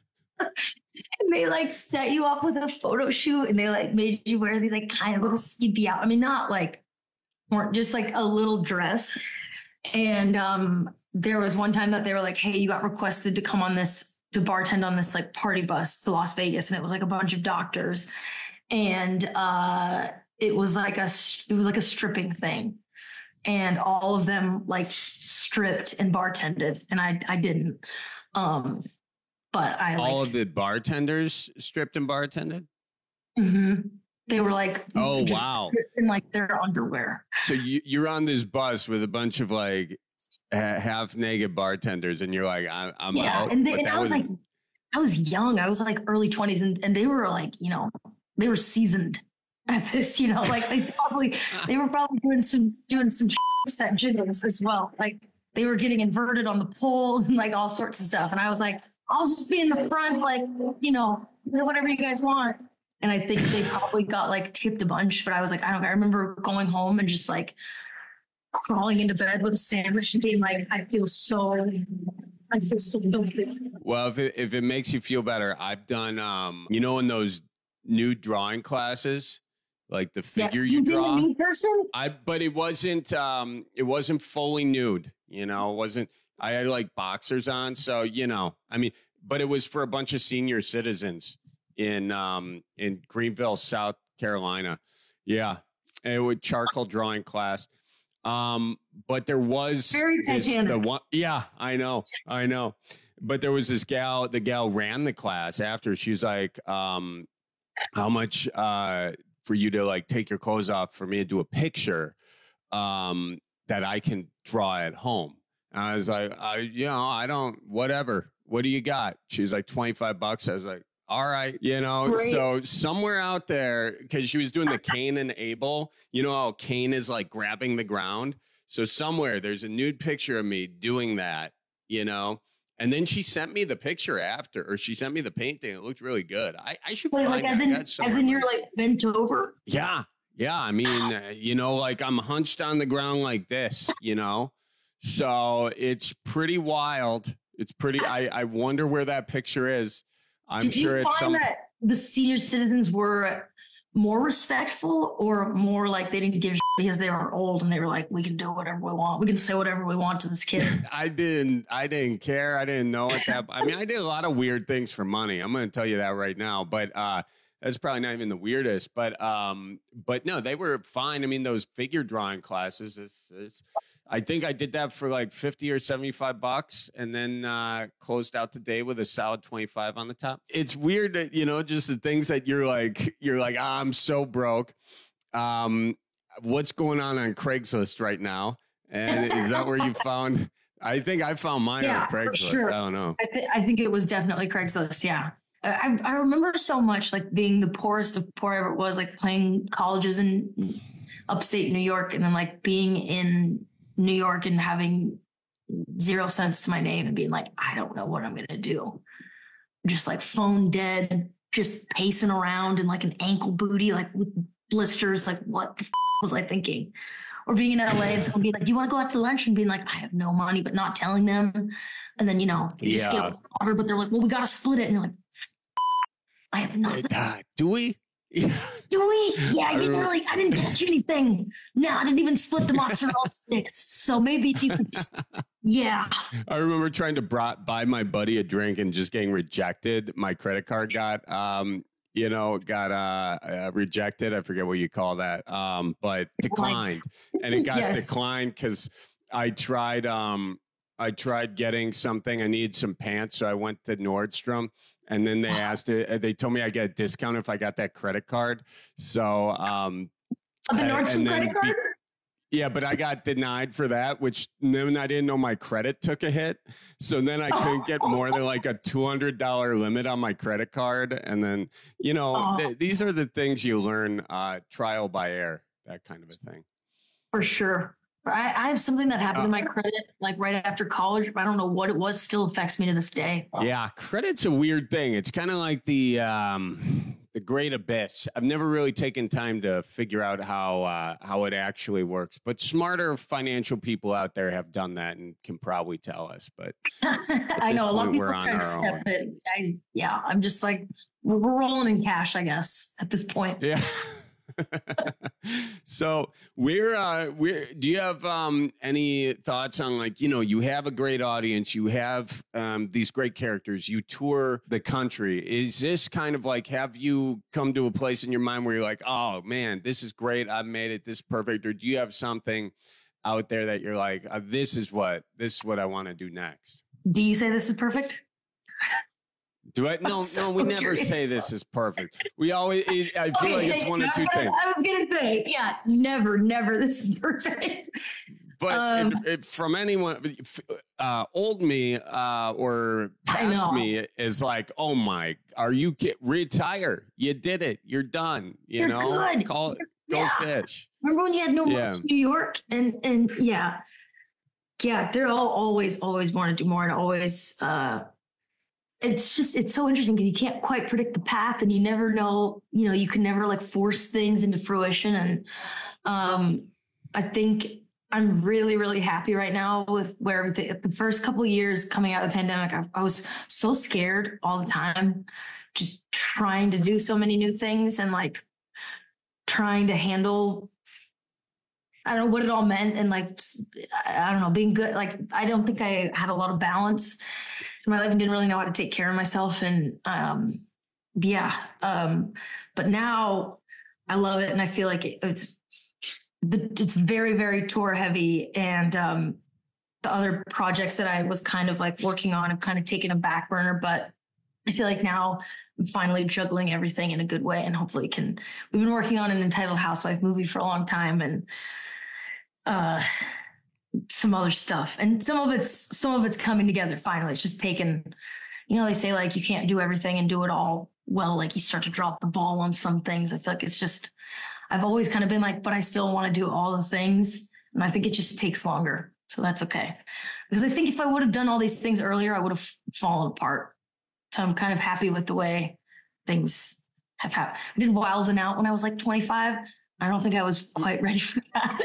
S21: And they like set you up with a photo shoot, and they like made you wear these like kind of little skimpy out. I mean, not like, or just like a little dress. And um, there was one time that they were like, hey, you got requested to come on this, to bartend on this like party bus to Las Vegas. And it was like a bunch of doctors. And uh, it was like a, it was like a stripping thing. And all of them like stripped and bartended. And I, I didn't. Um, But I like,
S2: all of the bartenders stripped and bartended.
S21: mhm. They were like,
S2: Oh,
S21: just
S2: wow.
S21: in like their underwear.
S2: So you, you're on this bus with a bunch of like ha- half naked bartenders, and you're like, I'm, I'm
S21: Yeah,
S2: out.
S21: and, they,
S2: But
S21: and
S2: that
S21: I was like, I was young. I was like early twenties, and, and they were like, you know, they were seasoned at this, you know, like they probably, they were probably doing some, doing some set jiggles as well. Like they were getting inverted on the poles and like all sorts of stuff. And I was like, I'll just be in the front, like, you know, whatever you guys want. And I think they probably got like tipped a bunch, but I was like, I don't know. I remember going home and just like crawling into bed with a sandwich and being like, I feel so, I feel so filthy.
S2: Well, if it, if it makes you feel better, I've done, um, you know, in those nude drawing classes, like the figure
S21: yeah,
S2: you draw.
S21: A nude person?
S2: I, but it wasn't, um, it wasn't fully nude, you know, it wasn't, I had like boxers on. So, you know, I mean, but it was for a bunch of senior citizens in, um, in Greenville, South Carolina. Yeah. It was charcoal drawing class. Um, but there was
S21: Very
S2: this,
S21: Titanic.
S2: the one, yeah, I know, I know. But there was this gal, the gal ran the class after. She was like, um, how much, uh, for you to like take your clothes off for me to do a picture, um, that I can draw at home. And I was like, I, you know, I don't, whatever. What do you got? She was like twenty-five bucks. I was like, all right, you know,
S21: Great.
S2: So somewhere out there, because she was doing the Cain and Abel, you know how Cain is like grabbing the ground. So somewhere there's a nude picture of me doing that, you know, and then she sent me the picture after, or she sent me the painting. It looked really good. I, I should
S21: Wait,
S2: find
S21: like as
S2: that.
S21: in,
S2: That's
S21: as in you're like bent over?
S2: Yeah. Yeah. I mean, uh, you know, like I'm hunched on the ground like this, you know, so it's pretty wild. It's pretty, I, I wonder where that picture is. I'm
S21: Did
S2: sure
S21: you
S2: it's
S21: find
S2: some.
S21: that the senior citizens were more respectful or more like they didn't give a shit because they were old and they were like, we can do whatever we want. We can say whatever we want to this kid.
S2: I didn't, I didn't care. I didn't know it that, I mean, I did a lot of weird things for money. I'm going to tell you that right now, but, uh, that's probably not even the weirdest, but, um, but no, they were fine. I mean, those figure drawing classes, it's, it's, I think I did that for like fifty or seventy-five bucks and then, uh, closed out the day with a solid twenty-five on the top. It's weird that, you know, just the things that you're like, you're like, ah, I'm so broke. Um, what's going on on Craigslist right now? And is that where you found, I think I found mine
S21: Yeah,
S2: on
S21: for
S2: Craigslist.
S21: sure.
S2: I don't know.
S21: I, th- I think it was definitely Craigslist. Yeah. I, I remember so much like being the poorest of poor I ever was, like playing colleges in upstate New York and then like being in New York and having zero cents to my name and being like, I don't know what I'm going to do. Just like phone dead, just pacing around in like an ankle booty, like with blisters. Like what the f- was I thinking? Or being in L A and someone being like, do you want to go out to lunch? And being like, I have no money, but not telling them. And then, you know, you just
S2: Yeah.
S21: get water, but they're like, well, we got to split it. And you're like, I have nothing.
S2: God, do we?
S21: Do we? Yeah,
S2: I
S21: you
S2: don't-
S21: really, I didn't touch anything. No, I didn't even split the mozzarella sticks. So maybe if you could just, yeah.
S2: I remember trying to brought, buy my buddy a drink and just getting rejected. My credit card got, um, you know, got uh, uh, rejected. I forget what you call that, um, but declined. And it got
S21: Yes.
S2: declined because I tried, um, I tried getting something. I needed some pants, so I went to Nordstrom, and then they asked it. They told me I get a discount if I got that credit card. So, um,
S21: Of the
S2: and-
S21: Nordstrom
S2: and then
S21: credit card?
S2: be- yeah, but I got denied for that, which then I didn't know my credit took a hit. So then I couldn't get more than like a two hundred dollars limit on my credit card. And then, you know,
S21: Oh.
S2: th- these are the things you learn uh, trial by error, that kind of a thing.
S21: For sure. I, I have something that happened to my credit like right after college. I don't know what it was. Still affects me to this day.
S2: Yeah, credit's a weird thing. It's kind of like the um, the great abyss. I've never really taken time to figure out how uh, how it actually works. But smarter financial people out there have done that and can probably tell us. But
S21: I know a lot of
S2: point,
S21: people
S2: we're on
S21: try to
S2: our
S21: step in. I, yeah, I'm just like, we're, we're rolling in cash, I guess, at this point.
S2: Yeah. So we're uh we're do you have um any thoughts on, like, you know, you have a great audience, you have um these great characters, you tour the country. Is this kind of like, have you come to a place in your mind where you're like, oh man, this is great, I've made it, this is perfect? Or do you have something out there that you're like, uh, this is what this is what I want to do next?
S21: Do you say this is perfect?
S2: Do I? No,
S21: so
S2: no, we never
S21: curious.
S2: say this is perfect. We always, I feel like it's one of two things.
S21: I was gonna say, yeah, never, never. This is perfect.
S2: But
S21: Um,
S2: it, it, from anyone, uh, old me uh, or past me is like, oh my, are you get retire? You did it. You're done. You
S21: You're
S2: know,
S21: good.
S2: call it,
S21: You're-
S2: go
S21: yeah.
S2: fish.
S21: Remember when you had no more
S2: Yeah.
S21: in New York? And and yeah. Yeah, they're all always, always want to do more and always uh it's just it's so interesting because you can't quite predict the path and you never know, you know, you can never like force things into fruition. And um I think I'm really, really happy right now with where everything the first couple of years coming out of the pandemic, I, I was so scared all the time, just trying to do so many new things and like trying to handle I don't know what it all meant. And like, I I don't know, being good. Like, I don't think I had a lot of balance in my life and didn't really know how to take care of myself. And um, yeah. Um, but now I love it. And I feel like it, it's, the, it's very, very tour heavy. And um, the other projects that I was kind of like working on have kind of taken a back burner, but I feel like now I'm finally juggling everything in a good way and hopefully can, we've been working on an Entitled Housewife movie for a long time and uh some other stuff and some of it's some of it's coming together finally. It's just taken, you know, they say like you can't do everything and do it all well, like you start to drop the ball on some things. I feel like it's just I've always kind of been like, but I still want to do all the things and I think it just takes longer, so that's okay, because I think if I would have done all these things earlier I would have fallen apart. So I'm kind of happy with the way things have happened. I did Wild and Out when I was like twenty-five. I don't think I was quite ready for that.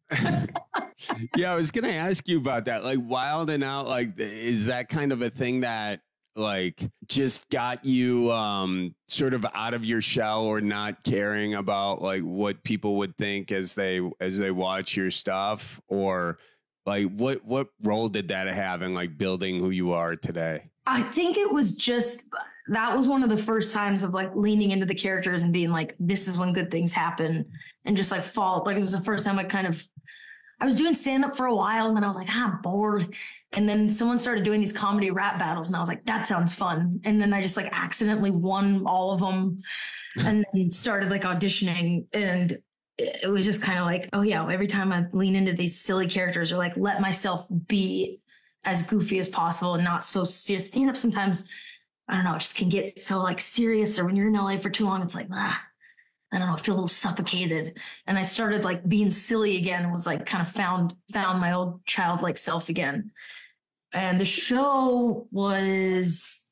S2: Yeah, I was gonna ask you about that. Like Wild and Out, like is that kind of a thing that like just got you um sort of out of your shell or not caring about like what people would think as they as they watch your stuff? Or like what what role did that have in like building who you are today?
S21: I think it was just, that was one of the first times of like leaning into the characters and being like, this is when good things happen, and just like fall. Like it was the first time I kind of, I was doing stand up for a while and then I was like, ah, I'm bored. And then someone started doing these comedy rap battles and I was like, that sounds fun. And then I just like accidentally won all of them and then started like auditioning. And it was just kind of like, oh yeah, every time I lean into these silly characters or like let myself be as goofy as possible and not so serious. Stand up sometimes, I don't know, it just can get so like serious, or when you're in L A for too long, it's like, ah, I don't know, I feel a little suffocated. And I started like being silly again, was like kind of found, found my old childlike self again. And the show was,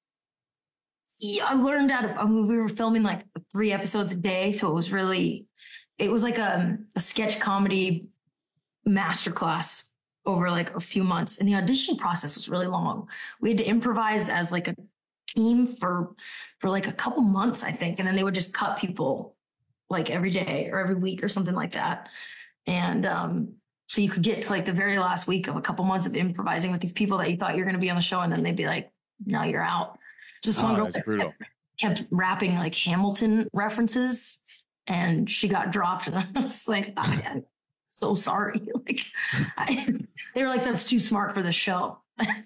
S21: yeah, I learned out of, I mean, we were filming like three episodes a day. So it was really, it was like a, a sketch comedy masterclass over like a few months. And the audition process was really long. We had to improvise as like a team for, for like a couple months, I think. And then they would just cut people like every day or every week or something like that. And um, so you could get to like the very last week of a couple months of improvising with these people that you thought you were going to be on the show. And then they'd be like, no, you're out. Just one
S2: Oh,
S21: girl
S2: that's
S21: that
S2: brutal.
S21: kept, kept rapping like Hamilton references and she got dropped. And I was like, I, I'm so sorry. Like, I, they were like, that's too smart for the show.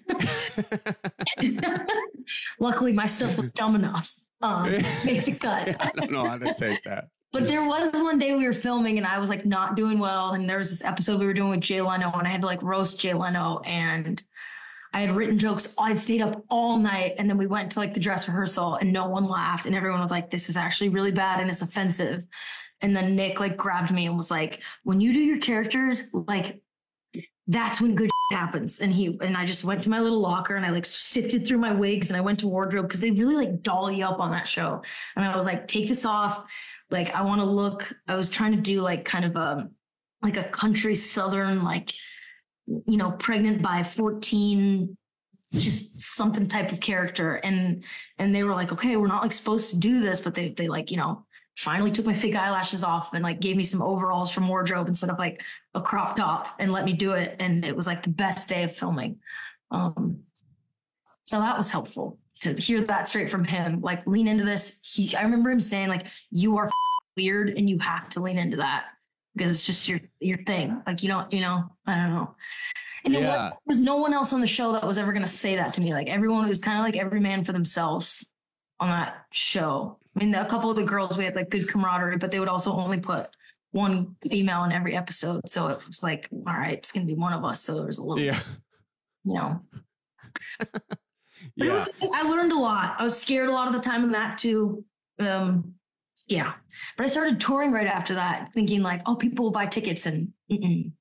S21: Luckily, my stuff was dumb enough. Um, make the cut.
S2: I don't know how to take that.
S21: But there was one day we were filming and I was like not doing well. And there was this episode we were doing with Jay Leno and I had to like roast Jay Leno, and I had written jokes. I stayed up all night and then we went to like the dress rehearsal and no one laughed. And everyone was like, this is actually really bad and it's offensive. And then Nick like grabbed me and was like, when you do your characters, like that's when good happens. And he, and I just went to my little locker and I like sifted through my wigs and I went to wardrobe because they really like doll you up on that show. And I was like, take this off. Like, I want to look, I was trying to do like kind of a, like a country Southern, like, you know, pregnant by fourteen, just something type of character. And, and they were like, okay, we're not like supposed to do this, but they, they like, you know, finally took my fake eyelashes off and like gave me some overalls from wardrobe instead of like a crop top and let me do it. And it was like the best day of filming. Um, so that was helpful to hear that straight from him, like lean into this. He, I remember him saying like, you are weird and you have to lean into that because it's just your, your thing. Like, you don't, you know, I don't know. And
S2: Yeah.
S21: it was, there was no one else on the show that was ever going to say that to me. Like everyone was kind of like every man for themselves on that show. I mean, a couple of the girls, we had like good camaraderie, but they would also only put one female in every episode. So it was like, all right, it's going to be one of us. So there was a little,
S2: Yeah.
S21: you know. But it
S2: Yeah.
S21: was, I learned a lot. I was scared a lot of the time in that too. Um, yeah. But I started touring right after that, thinking like, oh, people will buy tickets, and mm-mm.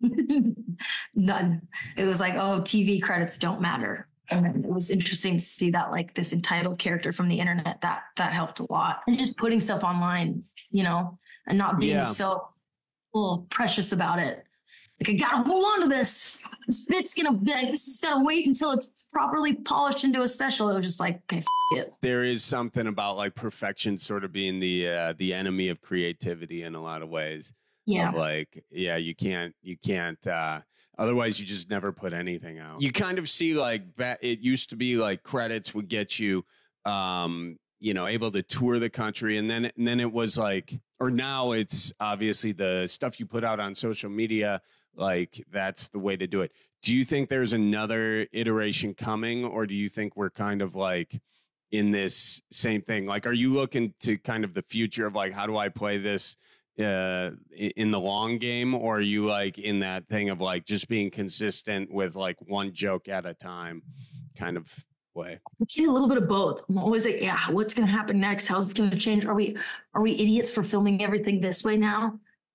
S21: None. It was like, oh, T V credits don't matter. And then it was interesting to see that, like, this entitled character from the internet, that that helped a lot. And just putting stuff online, you know, and not being
S2: Yeah.
S21: so well, precious about it. Like, I gotta hold on to this. This bit's gonna be like, this is gonna wait until it's properly polished into a special. It was just like, okay, f- it.
S2: There is something about like perfection sort of being the uh, the enemy of creativity in a lot of ways.
S21: Yeah.
S2: Of like, yeah, you can't, you can't. uh Otherwise, you just never put anything out. You kind of see like ba- it used to be like credits would get you, um, you know, able to tour the country, and then and then it was like, or now it's obviously the stuff you put out on social media. Like that's the way to do it. Do you think there's another iteration coming, or do you think we're kind of like in this same thing? Like, are you looking to kind of the future of like, how do I play this uh in the long game, or are you like in that thing of like just being consistent with like one joke at a time kind of way?
S21: I see a little bit of both. I'm always like, yeah, what's gonna happen next? How's it gonna change? Are we are we idiots for filming everything this way now?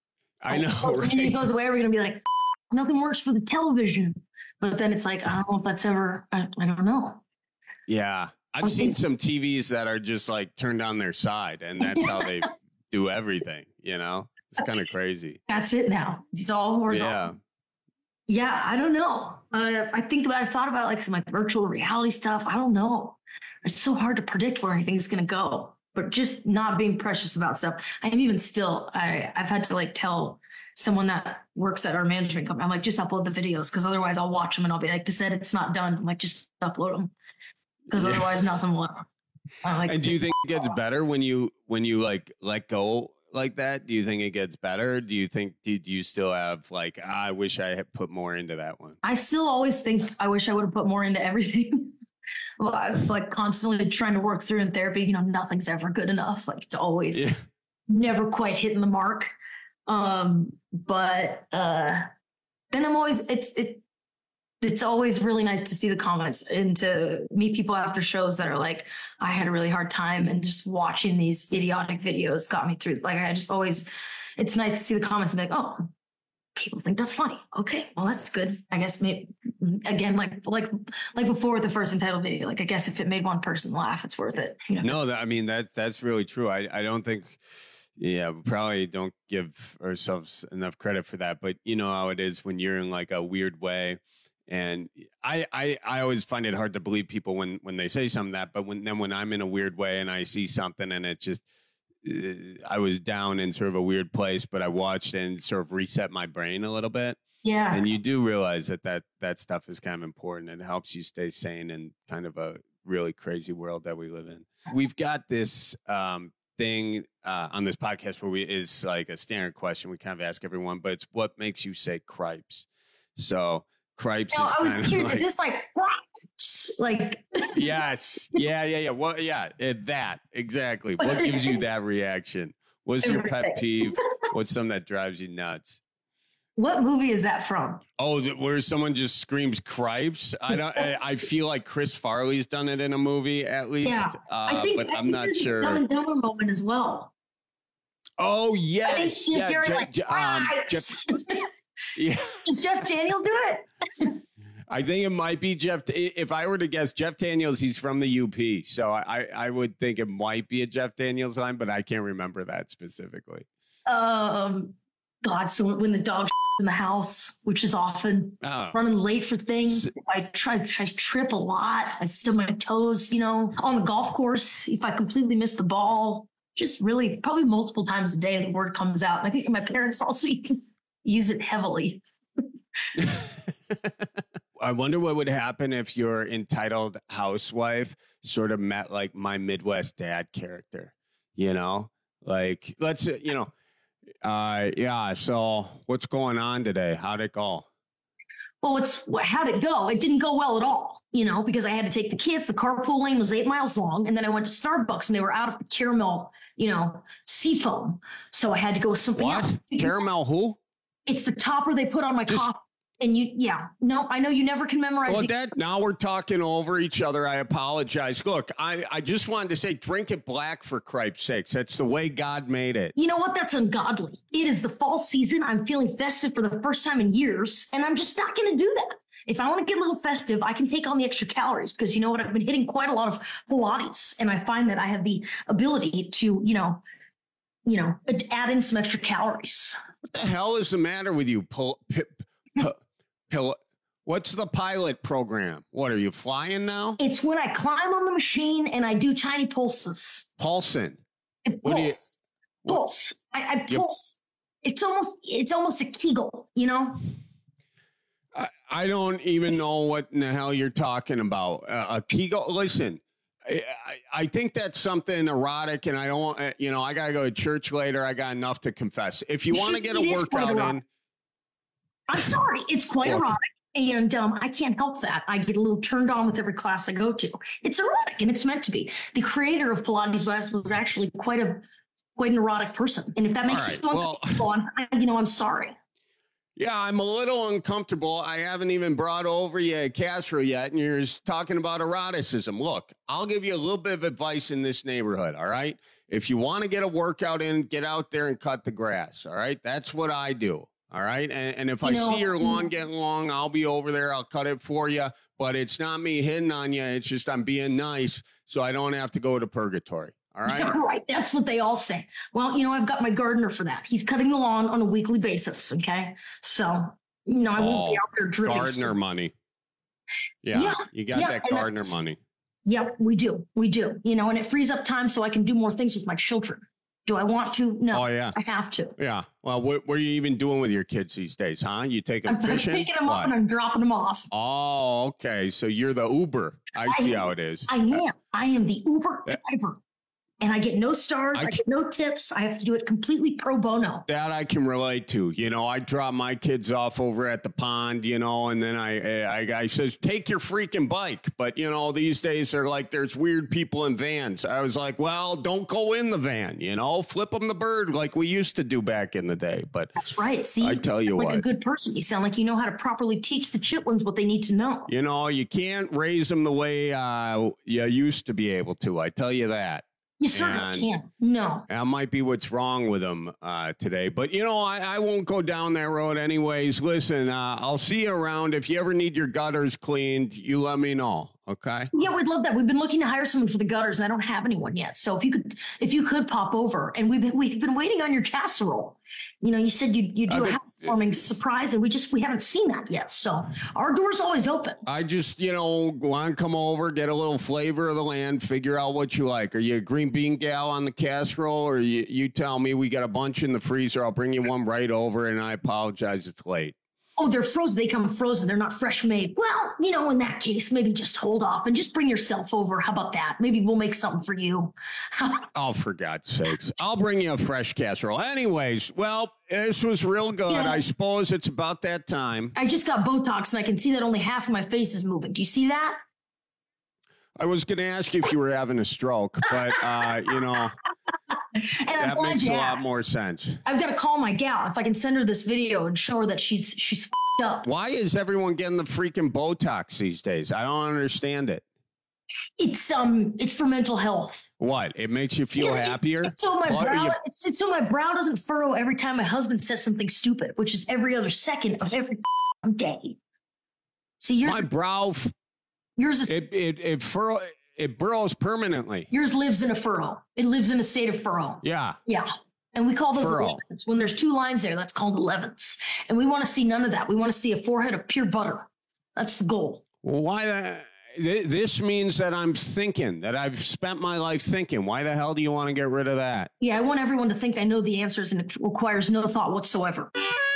S2: I know,
S21: Oh,
S2: right?
S21: and it goes away, we're gonna be like, nothing works for the television. But then it's like, I don't know if that's ever, I, I don't know.
S2: Yeah, I've seen some T Vs that are just like turned on their side, and that's how they do everything. You know, it's kind of crazy.
S21: That's it now. It's all horizontal.
S2: Yeah.
S21: Yeah, I don't know. Uh, I think about, I thought about like some like virtual reality stuff. I don't know. It's so hard to predict where anything's going to go, but just not being precious about stuff. I am even still, I, I've had to like tell someone that works at our management company, I'm like, just upload the videos, because otherwise I'll watch them and I'll be like, this edit's not done. I'm like, just upload them, because
S2: Yeah.
S21: otherwise nothing will. I'm like,
S2: And do you
S21: just-
S2: think it gets better when you when you like let go like that? Do you think it gets better? Do you think did you still have like, ah, I wish I had put more into that one?
S21: I still always think I wish I would have put more into everything. Well, I'm like constantly trying to work through in therapy. You know, nothing's ever good enough. Like it's always
S2: Yeah.
S21: never quite hitting the mark. Um, but uh, then I'm always it's it it's always really nice to see the comments and to meet people after shows that are like, I had a really hard time, and just watching these idiotic videos got me through. Like I just always, it's nice to see the comments and be like, oh, people think that's funny. Okay, well that's good. I guess maybe again, like like like before with the first entitled video, like I guess if it made one person laugh, it's worth it. You know?
S2: No, that, I mean that that's really true. I I don't think. Yeah, we probably don't give ourselves enough credit for that. But you know how it is when you're in like a weird way. And I, I, I always find it hard to believe people when, when they say something that, but when then when I'm in a weird way and I see something and it just, uh, I was down in sort of a weird place, but I watched and sort of reset my brain a little bit.
S21: Yeah.
S2: And you do realize that that, that stuff is kind of important and it helps you stay sane in kind of a really crazy world that we live in. We've got this, um, thing uh, on this podcast where we is like a standard question we kind of ask everyone, but it's what makes you say cripes. So cripes
S21: No,
S2: is
S21: I was
S2: kind of
S21: curious,
S2: like,
S21: just like like
S2: yes, yeah, yeah, yeah. Well, yeah, it, that exactly. What gives you that reaction? What's your pet
S21: Everything.
S2: peeve? What's something that drives you nuts?
S21: What movie is that from?
S2: Oh, th- where someone just screams cripes? I don't. I I feel like Chris Farley's done it in a movie at least,
S21: Yeah,
S2: uh,
S21: I think,
S2: but
S21: I
S2: I'm
S21: think
S2: not
S21: there's a
S2: sure.
S21: Dumb and Dumber moment as well.
S2: Oh
S21: I think
S2: yes,
S21: she's
S2: yeah,
S21: very
S2: Je-
S21: like,
S2: Je- um, Jeff, yeah.
S21: Does Jeff Daniels do it?
S2: I think it might be Jeff. If I were to guess, Jeff Daniels, he's from the U P, so I, I would think it might be a Jeff Daniels line, but I can't remember that specifically.
S21: Um, God, so when the dog in the house, which is often
S2: Oh.
S21: running late for things, I try, try to trip a lot. I stub my toes, you know, on the golf course. If I completely miss the ball, just really probably multiple times a day, the word comes out. And I think my parents also use it heavily.
S2: I wonder what would happen if your entitled housewife sort of met like my Midwest dad character, you know, like let's, uh, you know, uh, yeah. So what's going on today? How'd it go?
S21: Well, it's how'd it go? It didn't go well at all, you know, because I had to take the kids. The carpool lane was eight miles long. And then I went to Starbucks and they were out of the caramel, you know, seafoam. So I had to go with something
S2: what?
S21: else.
S2: Caramel who?
S21: It's the topper they put on my
S2: Just,
S21: coffee. And you, yeah, no, I know you never can memorize.
S2: Well,
S21: the-
S2: that now we're talking over each other. I apologize. Look, I, I just wanted to say, drink it black for Cripe's sakes. That's the way God made it.
S21: You know what? That's ungodly. It is the fall season. I'm feeling festive for the first time in years, and I'm just not going to do that. If I want to get a little festive, I can take on the extra calories because you know what? I've been hitting quite a lot of Pilates, and I find that I have the ability to, you know, you know, add in some extra calories.
S2: What the hell is the matter with you? Pil- p- p- pil- What's the pilot program? What, are you flying now?
S21: It's when I climb on the machine and I do tiny pulses.
S2: Pulsing.
S21: I pulse. You, pulse. I, I pulse. You, it's almost it's almost a Kegel, you know?
S2: I, I don't even know what in the hell you're talking about. Uh, a Kegel. Listen, I, I think that's something erotic, and I don't want, you know, I got to go to church later. I got enough to confess. If you want to get a workout in.
S21: I'm sorry. It's quite
S2: Look,
S21: erotic. And um, I can't help that. I get a little turned on with every class I go to. It's erotic, and it's meant to be. The creator of Pilates was, was actually quite a quite an erotic person. And if that makes
S2: right,
S21: you uncomfortable, well, I'm, you know, I'm sorry.
S2: Yeah, I'm a little uncomfortable. I haven't even brought over you a casserole yet, and you're just talking about eroticism. Look, I'll give you a little bit of advice in this neighborhood, all right? If you want to get a workout in, get out there and cut the grass, all right? That's what I do. All right. And, and if you I know, see your lawn getting long, I'll be over there. I'll cut it for you. But it's not me hitting on you. It's just I'm being nice so I don't have to go to purgatory. All right.
S21: Yeah, right. That's what they all say. Well, you know, I've got my gardener for that. He's cutting the lawn on a weekly basis. OK, so, you know, I won't
S2: oh,
S21: be out there drilling.
S2: Gardener stuff. Money. Yeah, yeah. You got yeah, that gardener money.
S21: Yep, yeah, we do. We do. You know, and it frees up time so I can do more things with my children. Do I want to? No. Oh, yeah. I have to.
S2: Yeah. Well, what, what are you even doing with your kids these days, huh? You take them
S21: I'm,
S2: fishing?
S21: I'm picking them
S2: what?
S21: up and I'm dropping them off.
S2: Oh, okay. So you're the Uber. I, I see am. how it is.
S21: I am. I am the Uber driver. And I get no stars. I, I get no tips. I have to do it completely pro bono.
S2: That I can relate to. You know, I drop my kids off over at the pond, you know, and then I, I, I says, take your freaking bike. But, you know, these days they're like, there's weird people in vans. I was like, well, don't go in the van, you know, flip them the bird like we used to do back in the day. But
S21: that's right. See,
S2: I tell you
S21: like
S2: what,
S21: a good person. You sound like you know how to properly teach the chitlins what they need to know.
S2: You know, you can't raise them the way uh, you used to be able to. I tell you that.
S21: You certainly can't. No.
S2: That might be what's wrong with them uh, today. But, you know, I, I won't go down that road anyways. Listen, uh, I'll see you around. If you ever need your gutters cleaned, you let me know. Okay.
S21: Yeah, we'd love that. We've been looking to hire someone for the gutters, and I don't have anyone yet. So if you could, if you could pop over, and we've been, we've been waiting on your casserole. You know, you said you you do uh, a housewarming surprise, and we just we haven't seen that yet. So our door's always open.
S2: I just, you know, want to come over, get a little flavor of the land, figure out what you like. Are you a green bean gal on the casserole, or you you tell me we got a bunch in the freezer? I'll bring you one right over, and I apologize, it's late.
S21: Oh, they're frozen. They come frozen. They're not fresh made. Well, you know, in that case, maybe just hold off and just bring yourself over. How about that? Maybe we'll make something for you.
S2: Oh, for God's sakes. I'll bring you a fresh casserole. Anyways, well, this was real good. Yeah. I suppose it's about that time.
S21: I just got Botox, and I can see that only half of my face is moving. Do you see that?
S2: I was going to ask you if you were having a stroke, but, uh, you know,
S21: and
S2: that makes a lot more sense.
S21: I've got to call my gal if I can send her this video and show her that she's she's f***ed up.
S2: Why is everyone getting the freaking Botox these days? I don't understand it.
S21: It's um, it's for mental health.
S2: What? It makes you feel
S21: yeah,
S2: happier?
S21: It's so my
S2: what
S21: brow,
S2: you...
S21: it's, it's so my brow doesn't furrow every time my husband says something stupid, which is every other second of every day. See, yours,
S2: my brow. F-
S21: yours is
S2: it it it furrow. It burrows permanently.
S21: Yours lives in a furrow. It lives in a state of furrow.
S2: Yeah.
S21: Yeah. And we call those
S2: furrow.
S21: elevens. When there's two lines there, that's called elevens. And we want to see none of that. We want to see a forehead of pure butter. That's the goal.
S2: Well, why that? This means that I'm thinking, that I've spent my life thinking. Why the hell do you want to get rid of that?
S21: Yeah, I want everyone to think I know the answers, and it requires no thought whatsoever.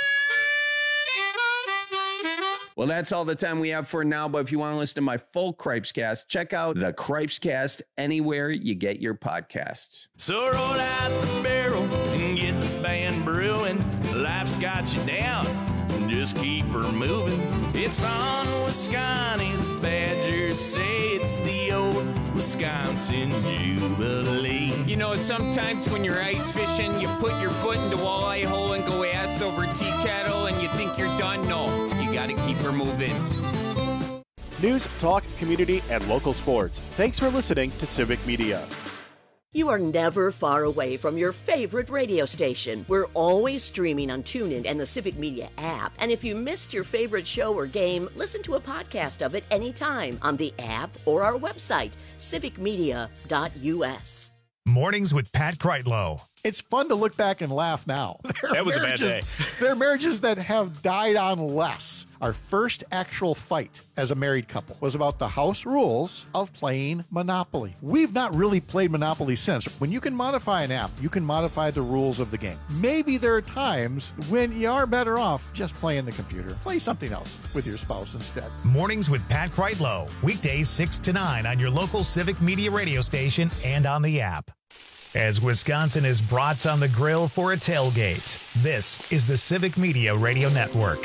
S20: Well, that's all the time we have for now. But if you want to listen to my full Cripescast, check out the Cripescast anywhere you get your podcasts.
S11: So roll out the barrel and get the band brewing. Life's got you down. just keep her moving. It's on Wisconsin, the Badgers say it's the old Wisconsin Jubilee.
S2: You know, sometimes when you're ice fishing, you put your foot in the walleye hole and go ass over tea kettle and you think you're done. No, you gotta keep her moving.
S4: News, talk, community, and local sports. Thanks for listening to Civic Media.
S13: You are never far away from your favorite radio station. We're always streaming on TuneIn and the Civic Media app. And if you missed your favorite show or game, listen to a podcast of it anytime on the app or our website, civic media dot u s.
S1: Mornings with Pat Kreitlow.
S24: It's fun to look back and laugh now. There
S16: that was a bad day.
S24: There are marriages that have died on less. Our first actual fight as a married couple was about the house rules of playing Monopoly. We've not really played Monopoly since. When you can modify an app, you can modify the rules of the game. Maybe there are times when you are better off just playing the computer. Play something else with your spouse instead.
S1: Mornings with Pat Kreitlow. Weekdays six to nine on your local Civic Media radio station and on the app. As Wisconsin is brats on the grill for a tailgate, this is the Civic Media Radio Network.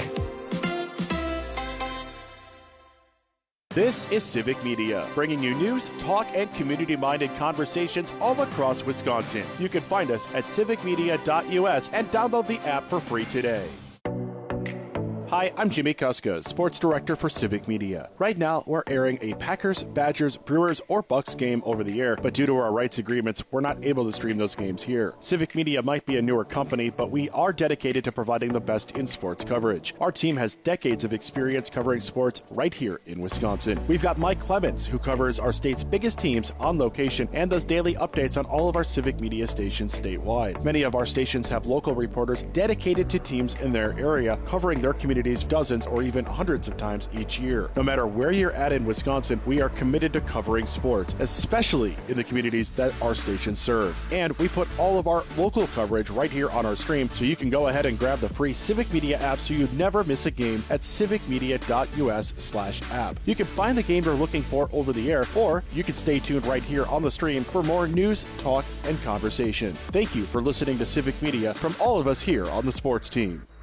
S4: This is Civic Media, bringing you news, talk, and community-minded conversations all across Wisconsin. You can find us at civic media dot u s and download the app for free today. Hi, I'm Jimmy Kuska, Sports Director for Civic Media. Right now, we're airing a Packers, Badgers, Brewers, or Bucks game over the air, but due to our rights agreements, we're not able to stream those games here. Civic Media might be a newer company, but we are dedicated to providing the best in sports coverage. Our team has decades of experience covering sports right here in Wisconsin. We've got Mike Clemens, who covers our state's biggest teams on location and does daily updates on all of our Civic Media stations statewide. Many of our stations have local reporters dedicated to teams in their area, covering their community dozens or even hundreds of times each year. No matter where you're at in Wisconsin, we are committed to covering sports, especially in the communities that our stations serve. And we put all of our local coverage right here on our stream, so you can go ahead and grab the free Civic Media app so you never miss a game at civic media dot u s slash app. You can find the game you're looking for over the air, or you can stay tuned right here on the stream for more news, talk, and conversation. Thank you for listening to Civic Media from all of us here on the sports team.